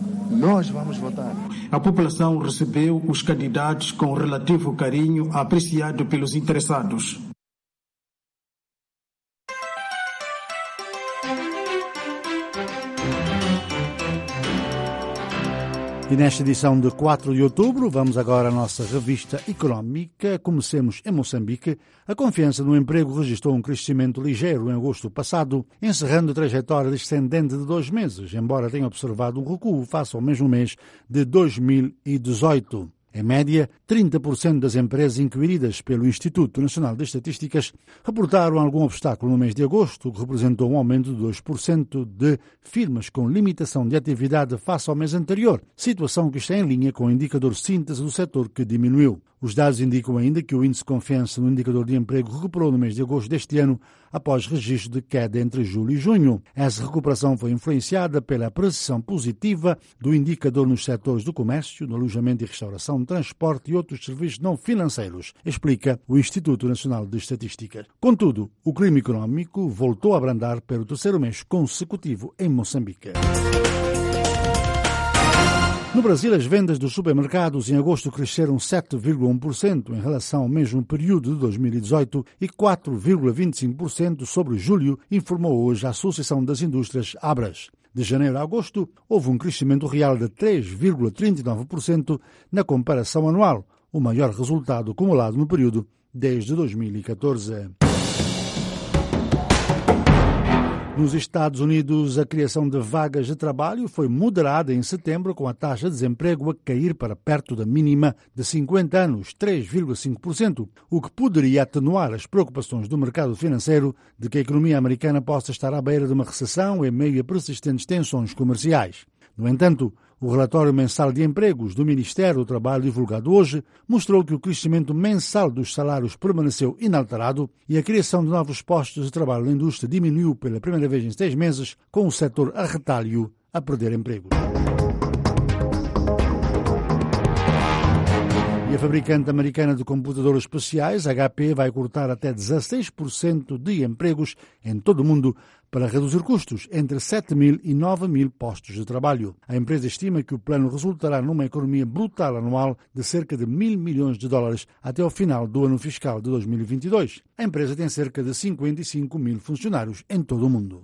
Speaker 8: nós vamos votar.
Speaker 3: A população recebeu os candidatos com relativo carinho, apreciado pelos interessados.
Speaker 2: E nesta edição de quatro de outubro, vamos agora à nossa revista económica. Comecemos em Moçambique. A confiança no emprego registrou um crescimento ligeiro em agosto passado, encerrando a trajetória descendente de dois meses, embora tenha observado um recuo face ao mesmo mês de dois mil e dezoito. Em média, trinta por cento das empresas inquiridas pelo Instituto Nacional de Estatísticas reportaram algum obstáculo no mês de agosto, o que representou um aumento de dois por cento de firmas com limitação de atividade face ao mês anterior, situação que está em linha com o indicador síntese do setor, que diminuiu. Os dados indicam ainda que o índice de confiança no indicador de emprego recuperou no mês de agosto deste ano, após registro de queda entre julho e junho. Essa recuperação foi influenciada pela apreciação positiva do indicador nos setores do comércio, do alojamento e restauração, transporte e outros serviços não financeiros, explica o Instituto Nacional de Estatística. Contudo, o clima económico voltou a abrandar pelo terceiro mês consecutivo em Moçambique. No Brasil, as vendas dos supermercados em agosto cresceram sete vírgula um por cento em relação ao mesmo período de dois mil e dezoito e quatro vírgula vinte e cinco por cento sobre julho, informou hoje a Associação das Indústrias Abras. De janeiro a agosto, houve um crescimento real de três vírgula trinta e nove por cento na comparação anual, o maior resultado acumulado no período desde dois mil e catorze. Nos Estados Unidos, a criação de vagas de trabalho foi moderada em setembro, com a taxa de desemprego a cair para perto da mínima de cinquenta anos, três vírgula cinco por cento, o que poderia atenuar as preocupações do mercado financeiro de que a economia americana possa estar à beira de uma recessão em meio a persistentes tensões comerciais. No entanto, o relatório mensal de empregos do Ministério do Trabalho, divulgado hoje, mostrou que o crescimento mensal dos salários permaneceu inalterado e a criação de novos postos de trabalho na indústria diminuiu pela primeira vez em seis meses, com o setor a retalho a perder empregos. E E a fabricante americana de computadores especiais, H P, vai cortar até dezasseis por cento de empregos em todo o mundo para reduzir custos, entre sete mil e nove mil postos de trabalho. A empresa estima que o plano resultará numa economia brutal anual de cerca de mil milhões de dólares até ao final do ano fiscal de dois mil e vinte e dois. A empresa tem cerca de cinquenta e cinco mil funcionários em todo o mundo.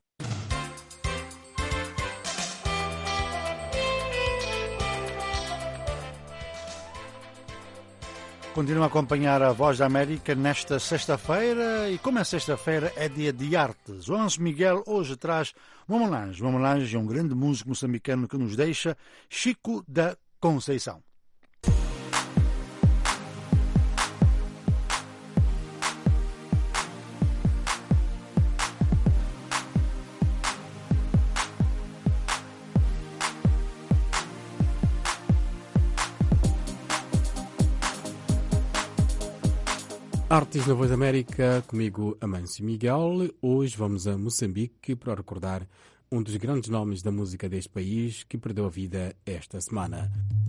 Speaker 2: Continua a acompanhar a Voz da América nesta sexta-feira, e como é sexta-feira é dia de artes. O Anso Miguel hoje traz uma homenagem. Uma homenagem a um grande músico moçambicano que nos deixa, Chico da Conceição.
Speaker 1: Artes na Voz da América, comigo Amâncio Miguel. Hoje vamos a Moçambique para recordar um dos grandes nomes da música deste país que perdeu a vida esta semana.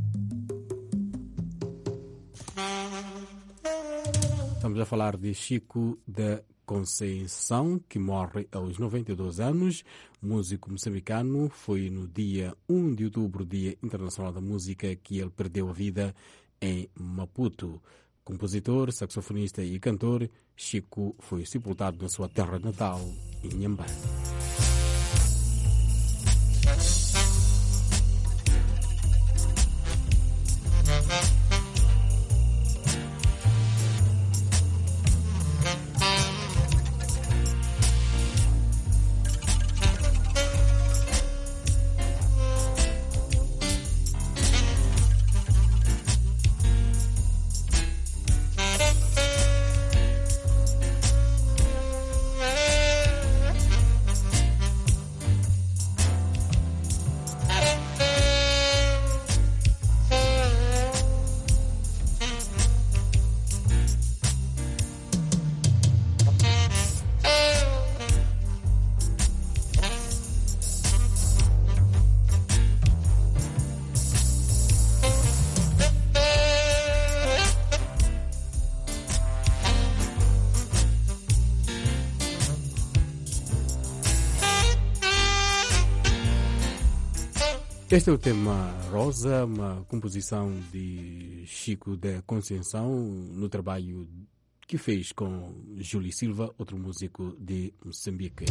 Speaker 1: Estamos a falar de Chico da Conceição, que morre aos noventa e dois anos. Músico moçambicano. Foi no dia um de outubro, Dia Internacional da Música, que ele perdeu a vida em Maputo. Compositor, saxofonista e cantor, Chico foi sepultado na sua terra natal, em Inhambane. Este é o tema Rosa, uma composição de Chico da Conceição, no trabalho que fez com Júlio Silva, outro músico de Moçambique.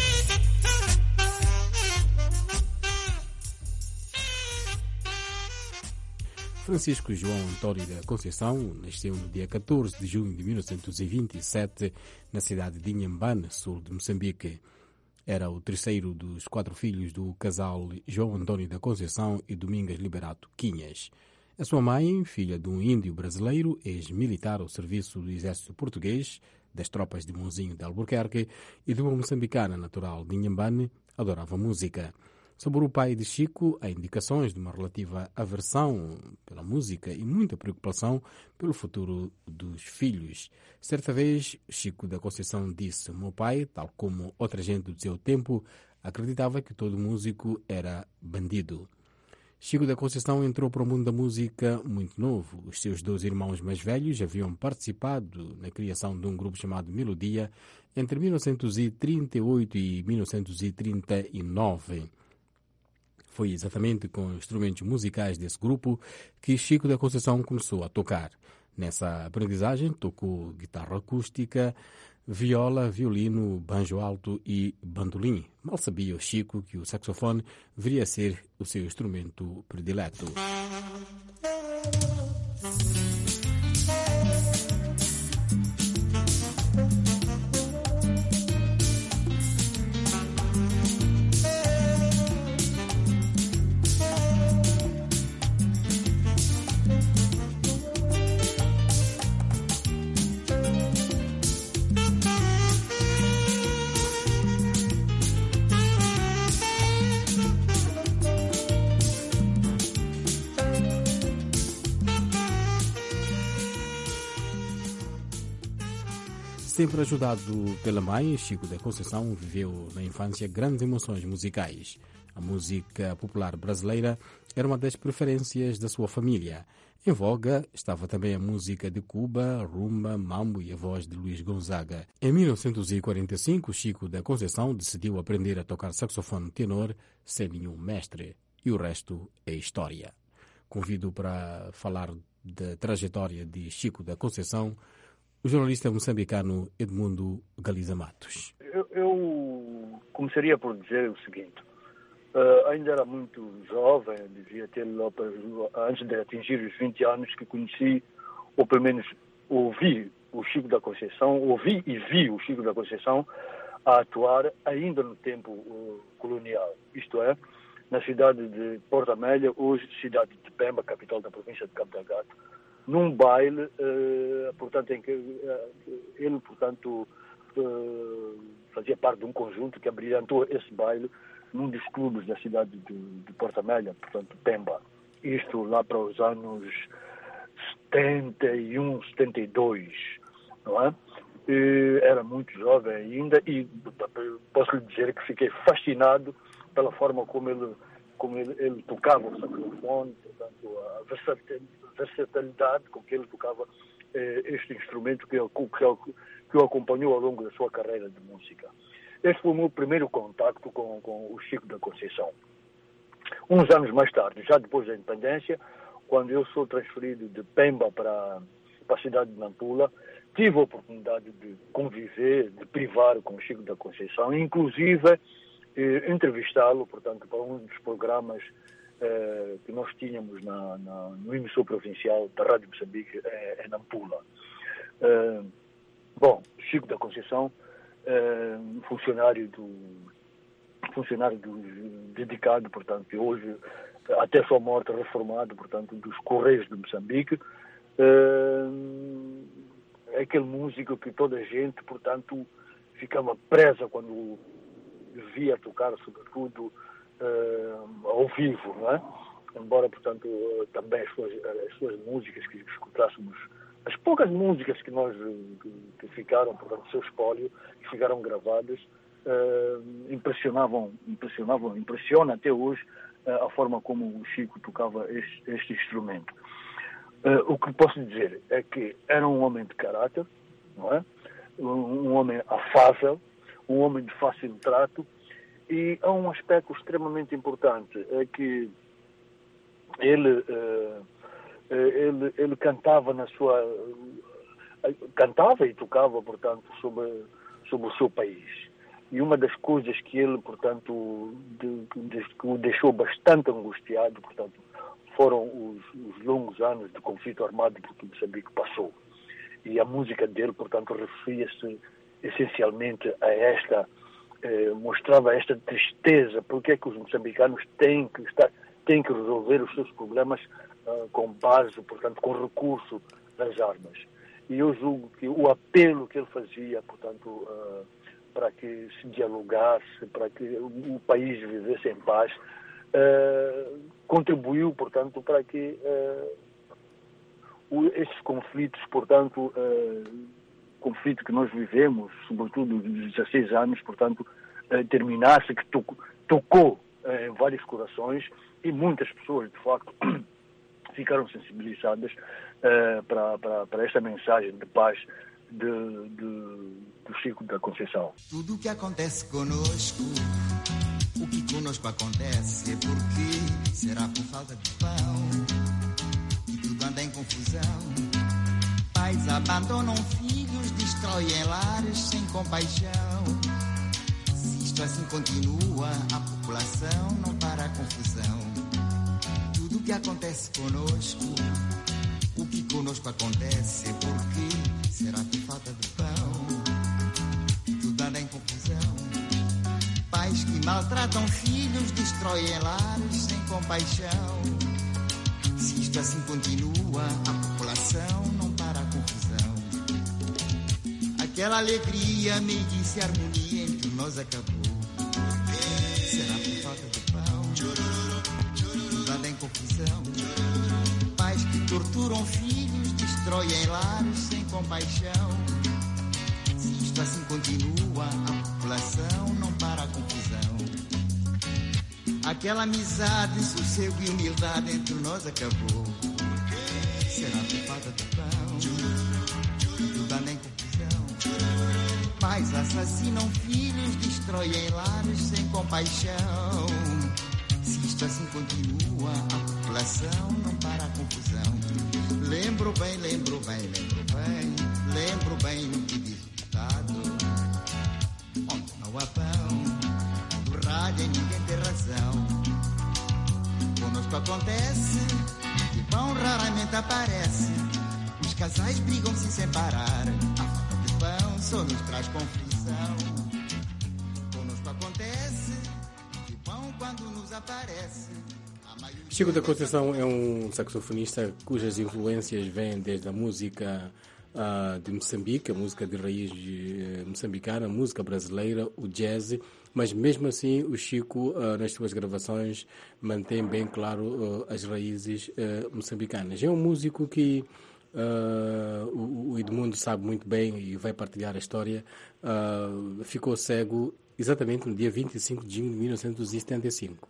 Speaker 1: Francisco João Antônio da Conceição nasceu no dia catorze de junho de mil novecentos e vinte e sete na cidade de Inhambane, sul de Moçambique. Era o terceiro dos quatro filhos do casal João Antônio da Conceição e Domingas Liberato Quinhas. A sua mãe, filha de um índio brasileiro, ex-militar ao serviço do exército português, das tropas de Mãozinho de Albuquerque, e de uma moçambicana natural de Inhambane, adorava música. Sobre o pai de Chico, há indicações de uma relativa aversão pela música e muita preocupação pelo futuro dos filhos. Certa vez, Chico da Conceição disse: "Meu pai, tal como outra gente do seu tempo, acreditava que todo músico era bandido." Chico da Conceição entrou para o mundo da música muito novo. Os seus dois irmãos mais velhos haviam participado na criação de um grupo chamado Melodia entre mil novecentos e trinta e oito e mil novecentos e trinta e nove. Foi exatamente com instrumentos musicais desse grupo que Chico da Conceição começou a tocar. Nessa aprendizagem tocou guitarra acústica, viola, violino, banjo alto e bandolim. Mal sabia o Chico que o saxofone viria a ser o seu instrumento predileto. Sempre ajudado pela mãe, Chico da Conceição viveu na infância grandes emoções musicais. A música popular brasileira era uma das preferências da sua família. Em voga estava também a música de Cuba, rumba, mambo e a voz de Luís Gonzaga. Em mil novecentos e quarenta e cinco, Chico da Conceição decidiu aprender a tocar saxofone tenor sem nenhum mestre. E o resto é história. Convido para falar da trajetória de Chico da Conceição o jornalista moçambicano Edmundo Galiza Matos.
Speaker 9: Eu, eu começaria por dizer o seguinte. Uh, ainda era muito jovem, devia ter lá, antes de atingir os vinte anos, que conheci, ou pelo menos ouvi o Chico da Conceição, ouvi e vi o Chico da Conceição a atuar ainda no tempo uh, colonial, isto é, na cidade de Porto Amélia, hoje cidade de Pemba, capital da província de Cabo Delgado, num baile, uh, portanto, em que uh, ele, portanto, uh, fazia parte de um conjunto que abrilhantou esse baile num dos clubes da cidade de, de Porto Amélia, portanto, Pemba. Isto lá para os anos setenta e um, setenta e dois, não é? E era muito jovem ainda e posso lhe dizer que fiquei fascinado pela forma como ele, como ele, ele tocava o saxofone, portanto, a versatilidade com que ele tocava eh, este instrumento que eu, que, eu, que eu acompanhou ao longo da sua carreira de música. Este foi o meu primeiro contacto com, com o Chico da Conceição. Uns anos mais tarde, já depois da independência, quando eu sou transferido de Pemba para, para a cidade de Nampula, tive a oportunidade de conviver, de privar com o Chico da Conceição, inclusive eh, entrevistá-lo, portanto, para um dos programas eh, que nós tínhamos na, na, no emissor provincial da Rádio Moçambique, eh, em Nampula. Eh, bom, Chico da Conceição, Uh, funcionário do funcionário do, dedicado, portanto, que hoje, até sua morte, reformado, portanto, dos Correios de Moçambique. Uh, é aquele músico que toda a gente, portanto, ficava presa quando via tocar, sobretudo, uh, ao vivo, não é? Embora, portanto, também as suas, as suas músicas que escutássemos, as poucas músicas que nós que, que ficaram, portanto, seu espólio, que ficaram gravadas, uh, impressionavam, impressionavam, impressiona até hoje uh, a forma como o Chico tocava este, este instrumento. Uh, o que posso dizer é que era um homem de caráter, não é? Um, um homem afável, um homem de fácil trato, e há um aspecto extremamente importante, é que ele... Uh, Ele, ele cantava na sua cantava e tocava, portanto, sobre, sobre o seu país. E uma das coisas que ele, portanto, de, de, que o deixou bastante angustiado, portanto, foram os, os longos anos de conflito armado que Moçambique passou. E a música dele, portanto, referia-se essencialmente a esta, eh, mostrava esta tristeza, porque é que os moçambicanos têm que estar, têm que resolver os seus problemas Uh, com base, portanto, com recurso das armas. E eu julgo que o apelo que ele fazia, portanto, uh, para que se dialogasse, para que o, o país vivesse em paz, uh, contribuiu, portanto, para que uh, o, esses conflitos, portanto, uh, conflito que nós vivemos, sobretudo dos dezesseis anos, portanto, uh, terminasse, que to, tocou uh, em vários corações e muitas pessoas, de facto, ficaram sensibilizadas uh, para, para, para esta mensagem de paz de, de, do Chico da Conceição.
Speaker 11: Tudo o que acontece conosco, o que conosco acontece é porque será por falta de pão e tudo anda em confusão. Pais abandonam filhos, destroem lares sem compaixão. Se isto assim continua, a população não para a confusão. O que acontece conosco, o que conosco acontece é porque será por falta de pão, tudo anda em confusão. Pais que maltratam filhos, destroem lares sem compaixão. Se isto assim continua, a população não para a confusão. Aquela alegria, meiguice e harmonia entre nós acabou. Será por falta de pão, tudo anda em confusão. Pais que torturam filhos, destroem lares sem compaixão. Se isto assim continua, a população não para a confusão. Aquela amizade, sossego e humildade entre nós acabou. Pais assassinam filhos, destroem lares sem compaixão. Se isto assim continua, a população não para a confusão. Lembro bem, lembro bem, lembro bem, lembro bem o que diz o ditado. Onde não há pão, do rádio ninguém tem razão. Conosco acontece, que pão raramente aparece. Os casais brigam-se sem parar. A falta de pão só nos traz confusão. Conosco acontece, que pão quando nos aparece.
Speaker 1: Chico da Conceição é um saxofonista cujas influências vêm desde a música uh, de Moçambique, a música de raiz uh, moçambicana, a música brasileira, o jazz, mas mesmo assim o Chico, uh, nas suas gravações, mantém bem claro uh, as raízes uh, moçambicanas. É um músico que uh, o, o Edmundo sabe muito bem e vai partilhar a história, uh, ficou cego exatamente no dia vinte e cinco de junho de mil novecentos e setenta e cinco.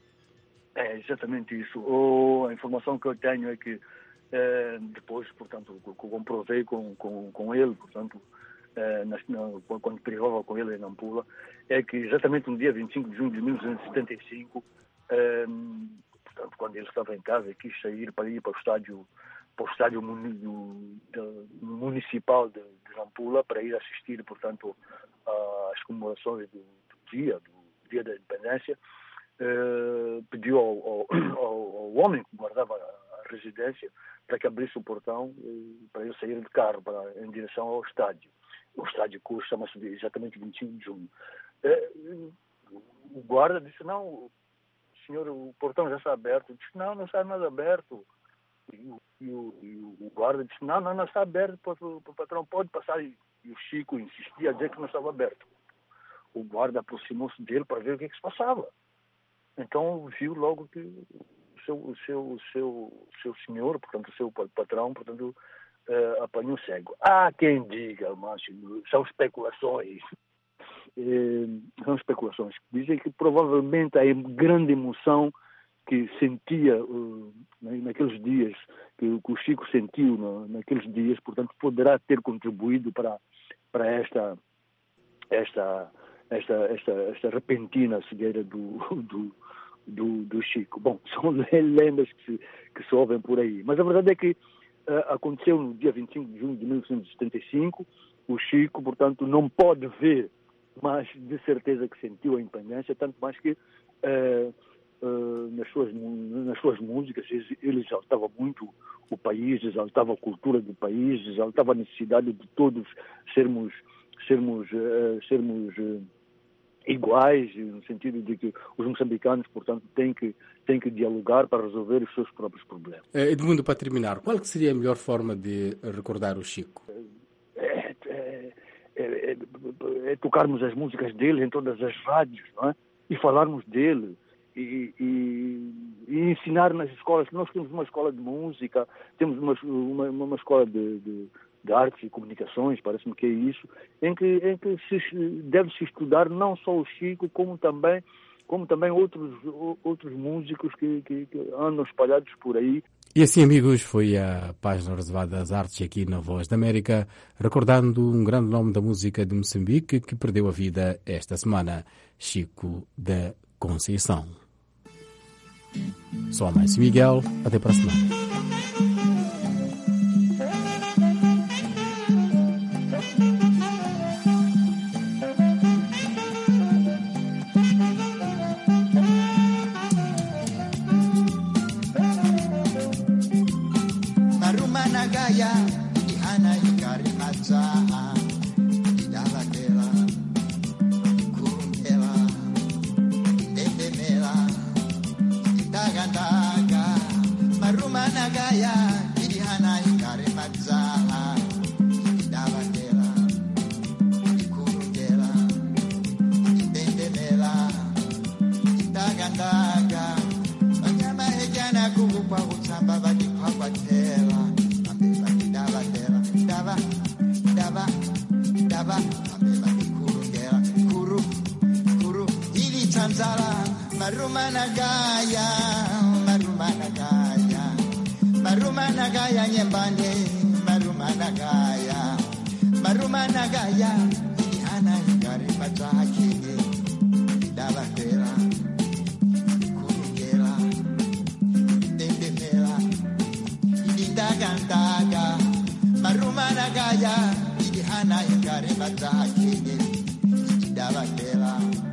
Speaker 9: É exatamente isso. O, a informação que eu tenho é que eh, depois, portanto, comprovei com, com, com ele, portanto, eh, na, na, quando privava com ele em Nampula, é que exatamente no dia vinte e cinco de junho de mil novecentos e setenta e cinco, eh, portanto, quando ele estava em casa e quis sair para ir para o estádio, para o estádio muni, do, do, municipal de, de Nampula para ir assistir, portanto, às comemorações do, do dia, do dia da independência. Uh, pediu ao, ao, ao, ao homem que guardava a residência para que abrisse o portão uh, para ele sair de carro para, em direção ao estádio. O estádio que chama-se exatamente vinte e cinco de junho. Uh, o guarda disse, não, senhor, o portão já está aberto. Disse, não, não está nada aberto. E o, e o, e o guarda disse, não, não, não está aberto, o patrão pode passar. E, e o Chico insistia a dizer que não estava aberto. O guarda aproximou-se dele para ver o que, é que se passava. Então viu logo que o seu, o seu, o seu, o seu senhor, portanto o seu patrão, portanto, uh, apanhou cego. Há quem diga, mas são especulações, uh, são especulações. Dizem que provavelmente a grande emoção que sentia uh, naqueles dias, que, que o Chico sentiu no, naqueles dias, portanto, poderá ter contribuído para, para esta, esta Esta, esta, esta repentina cegueira do, do, do, do Chico. Bom, são lendas que se, que se ouvem por aí. Mas a verdade é que uh, aconteceu no dia vinte e cinco de junho de mil novecentos e setenta e cinco. O Chico, portanto, não pode ver, mas de certeza que sentiu a independência, tanto mais que uh, uh, nas, suas, nas suas músicas ele exaltava muito o país, exaltava a cultura do país, exaltava a necessidade de todos sermos sermos, uh, sermos uh, iguais, no sentido de que os moçambicanos, portanto, têm que, têm que dialogar para resolver os seus próprios problemas.
Speaker 1: Edmundo, para terminar, qual que seria a melhor forma de recordar o Chico?
Speaker 9: É, é, é, é, é tocarmos as músicas dele em todas as rádios, não é? E falarmos dele. E, e, e ensinar nas escolas. Nós temos uma escola de música, temos uma, uma, uma escola de, de, de artes e comunicações, parece-me que é isso, em que, em que se, deve-se estudar não só o Chico, como também, como também outros, outros músicos que, que, que andam espalhados por aí.
Speaker 1: E assim, amigos, foi a página reservada das artes aqui na Voz da América, recordando um grande nome da música de Moçambique que perdeu a vida esta semana, Chico da Conceição. Sou Márcio Miguel, até para a semana.
Speaker 11: Marumana Gaya, Marumana Gaya, marumana gaya idihana ingare bazakene idabatela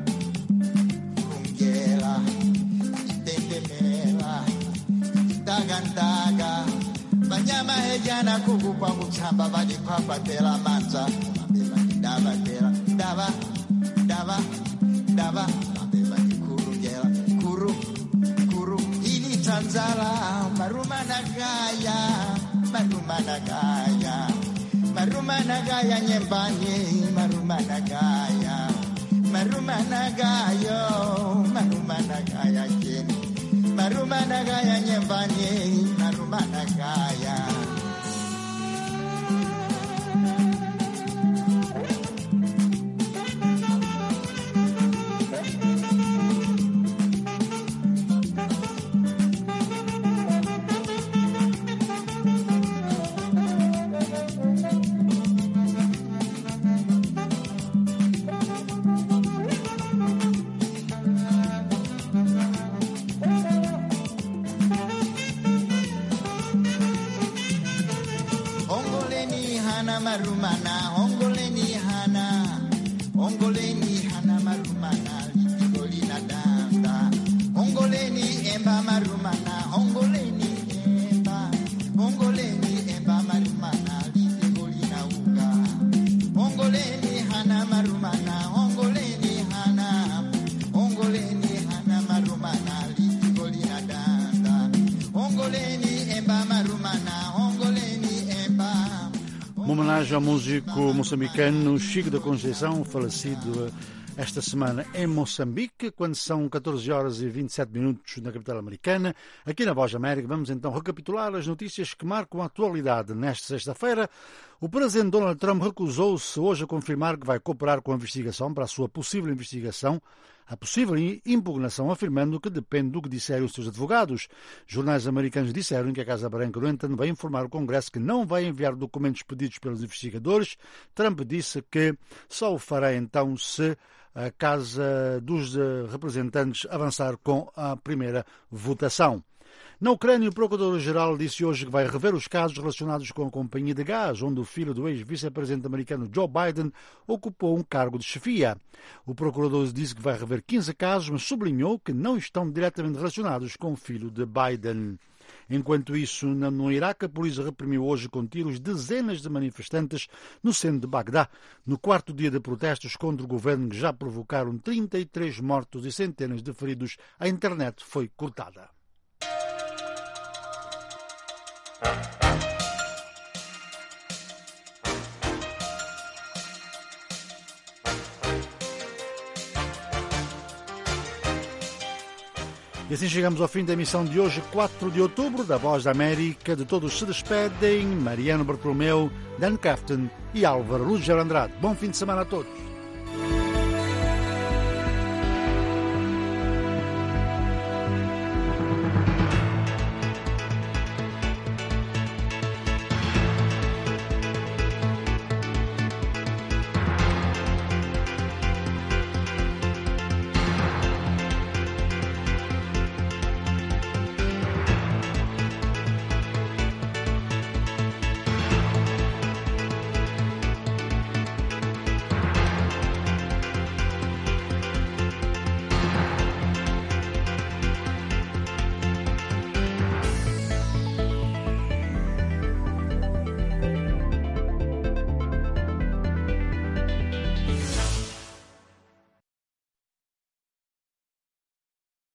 Speaker 11: kungela itendemela tagantaga banyama hejana kukupa muchamba badipapatela manza dabatela daba daba daba kurungela kuru kuru ini tanzala marumana gaya marumana gaya marumana gaya nyembani marumana gaya marumana gayo marumana gaya keni marumana gaya nyembani marumana gaya marumana ongoleni hana ongoleni hana marumana litigolina danda ongoleni emba marumana ongoleni emba ongoleni emba marumana litigolina uga ongoleni hana marumana ongoleni hana ongoleni hana marumana litigolina danda ongoleni emba marumana ongoleni emba.
Speaker 2: Uma homenagem ao músico moçambicano Chico da Conceição, falecido esta semana em Moçambique, quando são catorze horas e vinte e sete minutos na capital americana. Aqui na Voz da América vamos então recapitular as notícias que marcam a atualidade. Nesta sexta-feira, o presidente Donald Trump recusou-se hoje a confirmar que vai cooperar com a investigação para a sua possível investigação, a possível impugnação, afirmando que depende do que disserem os seus advogados. Jornais americanos disseram que a Casa Branca, no entanto, vai informar o Congresso que não vai enviar documentos pedidos pelos investigadores. Trump disse que só o fará então se a Casa dos Representantes avançar com a primeira votação. Na Ucrânia, o Procurador-Geral disse hoje que vai rever os casos relacionados com a companhia de gás, onde o filho do ex-vice-presidente americano Joe Biden ocupou um cargo de chefia. O Procurador disse que vai rever quinze casos, mas sublinhou que não estão diretamente relacionados com o filho de Biden. Enquanto isso, no Iraque, a polícia reprimiu hoje com tiros dezenas de manifestantes no centro de Bagdá, no quarto dia de protestos contra o governo que já provocaram trinta e três mortos e centenas de feridos. A internet foi cortada. E assim chegamos ao fim da emissão de hoje, quatro de outubro, da Voz da América. De todos se despedem Mariano Bartolomeu, Dan Cafton e Álvaro Lúcio Andrade. Bom fim de semana a todos.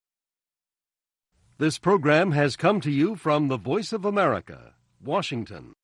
Speaker 10: This program has come to you from the Voice of America, Washington.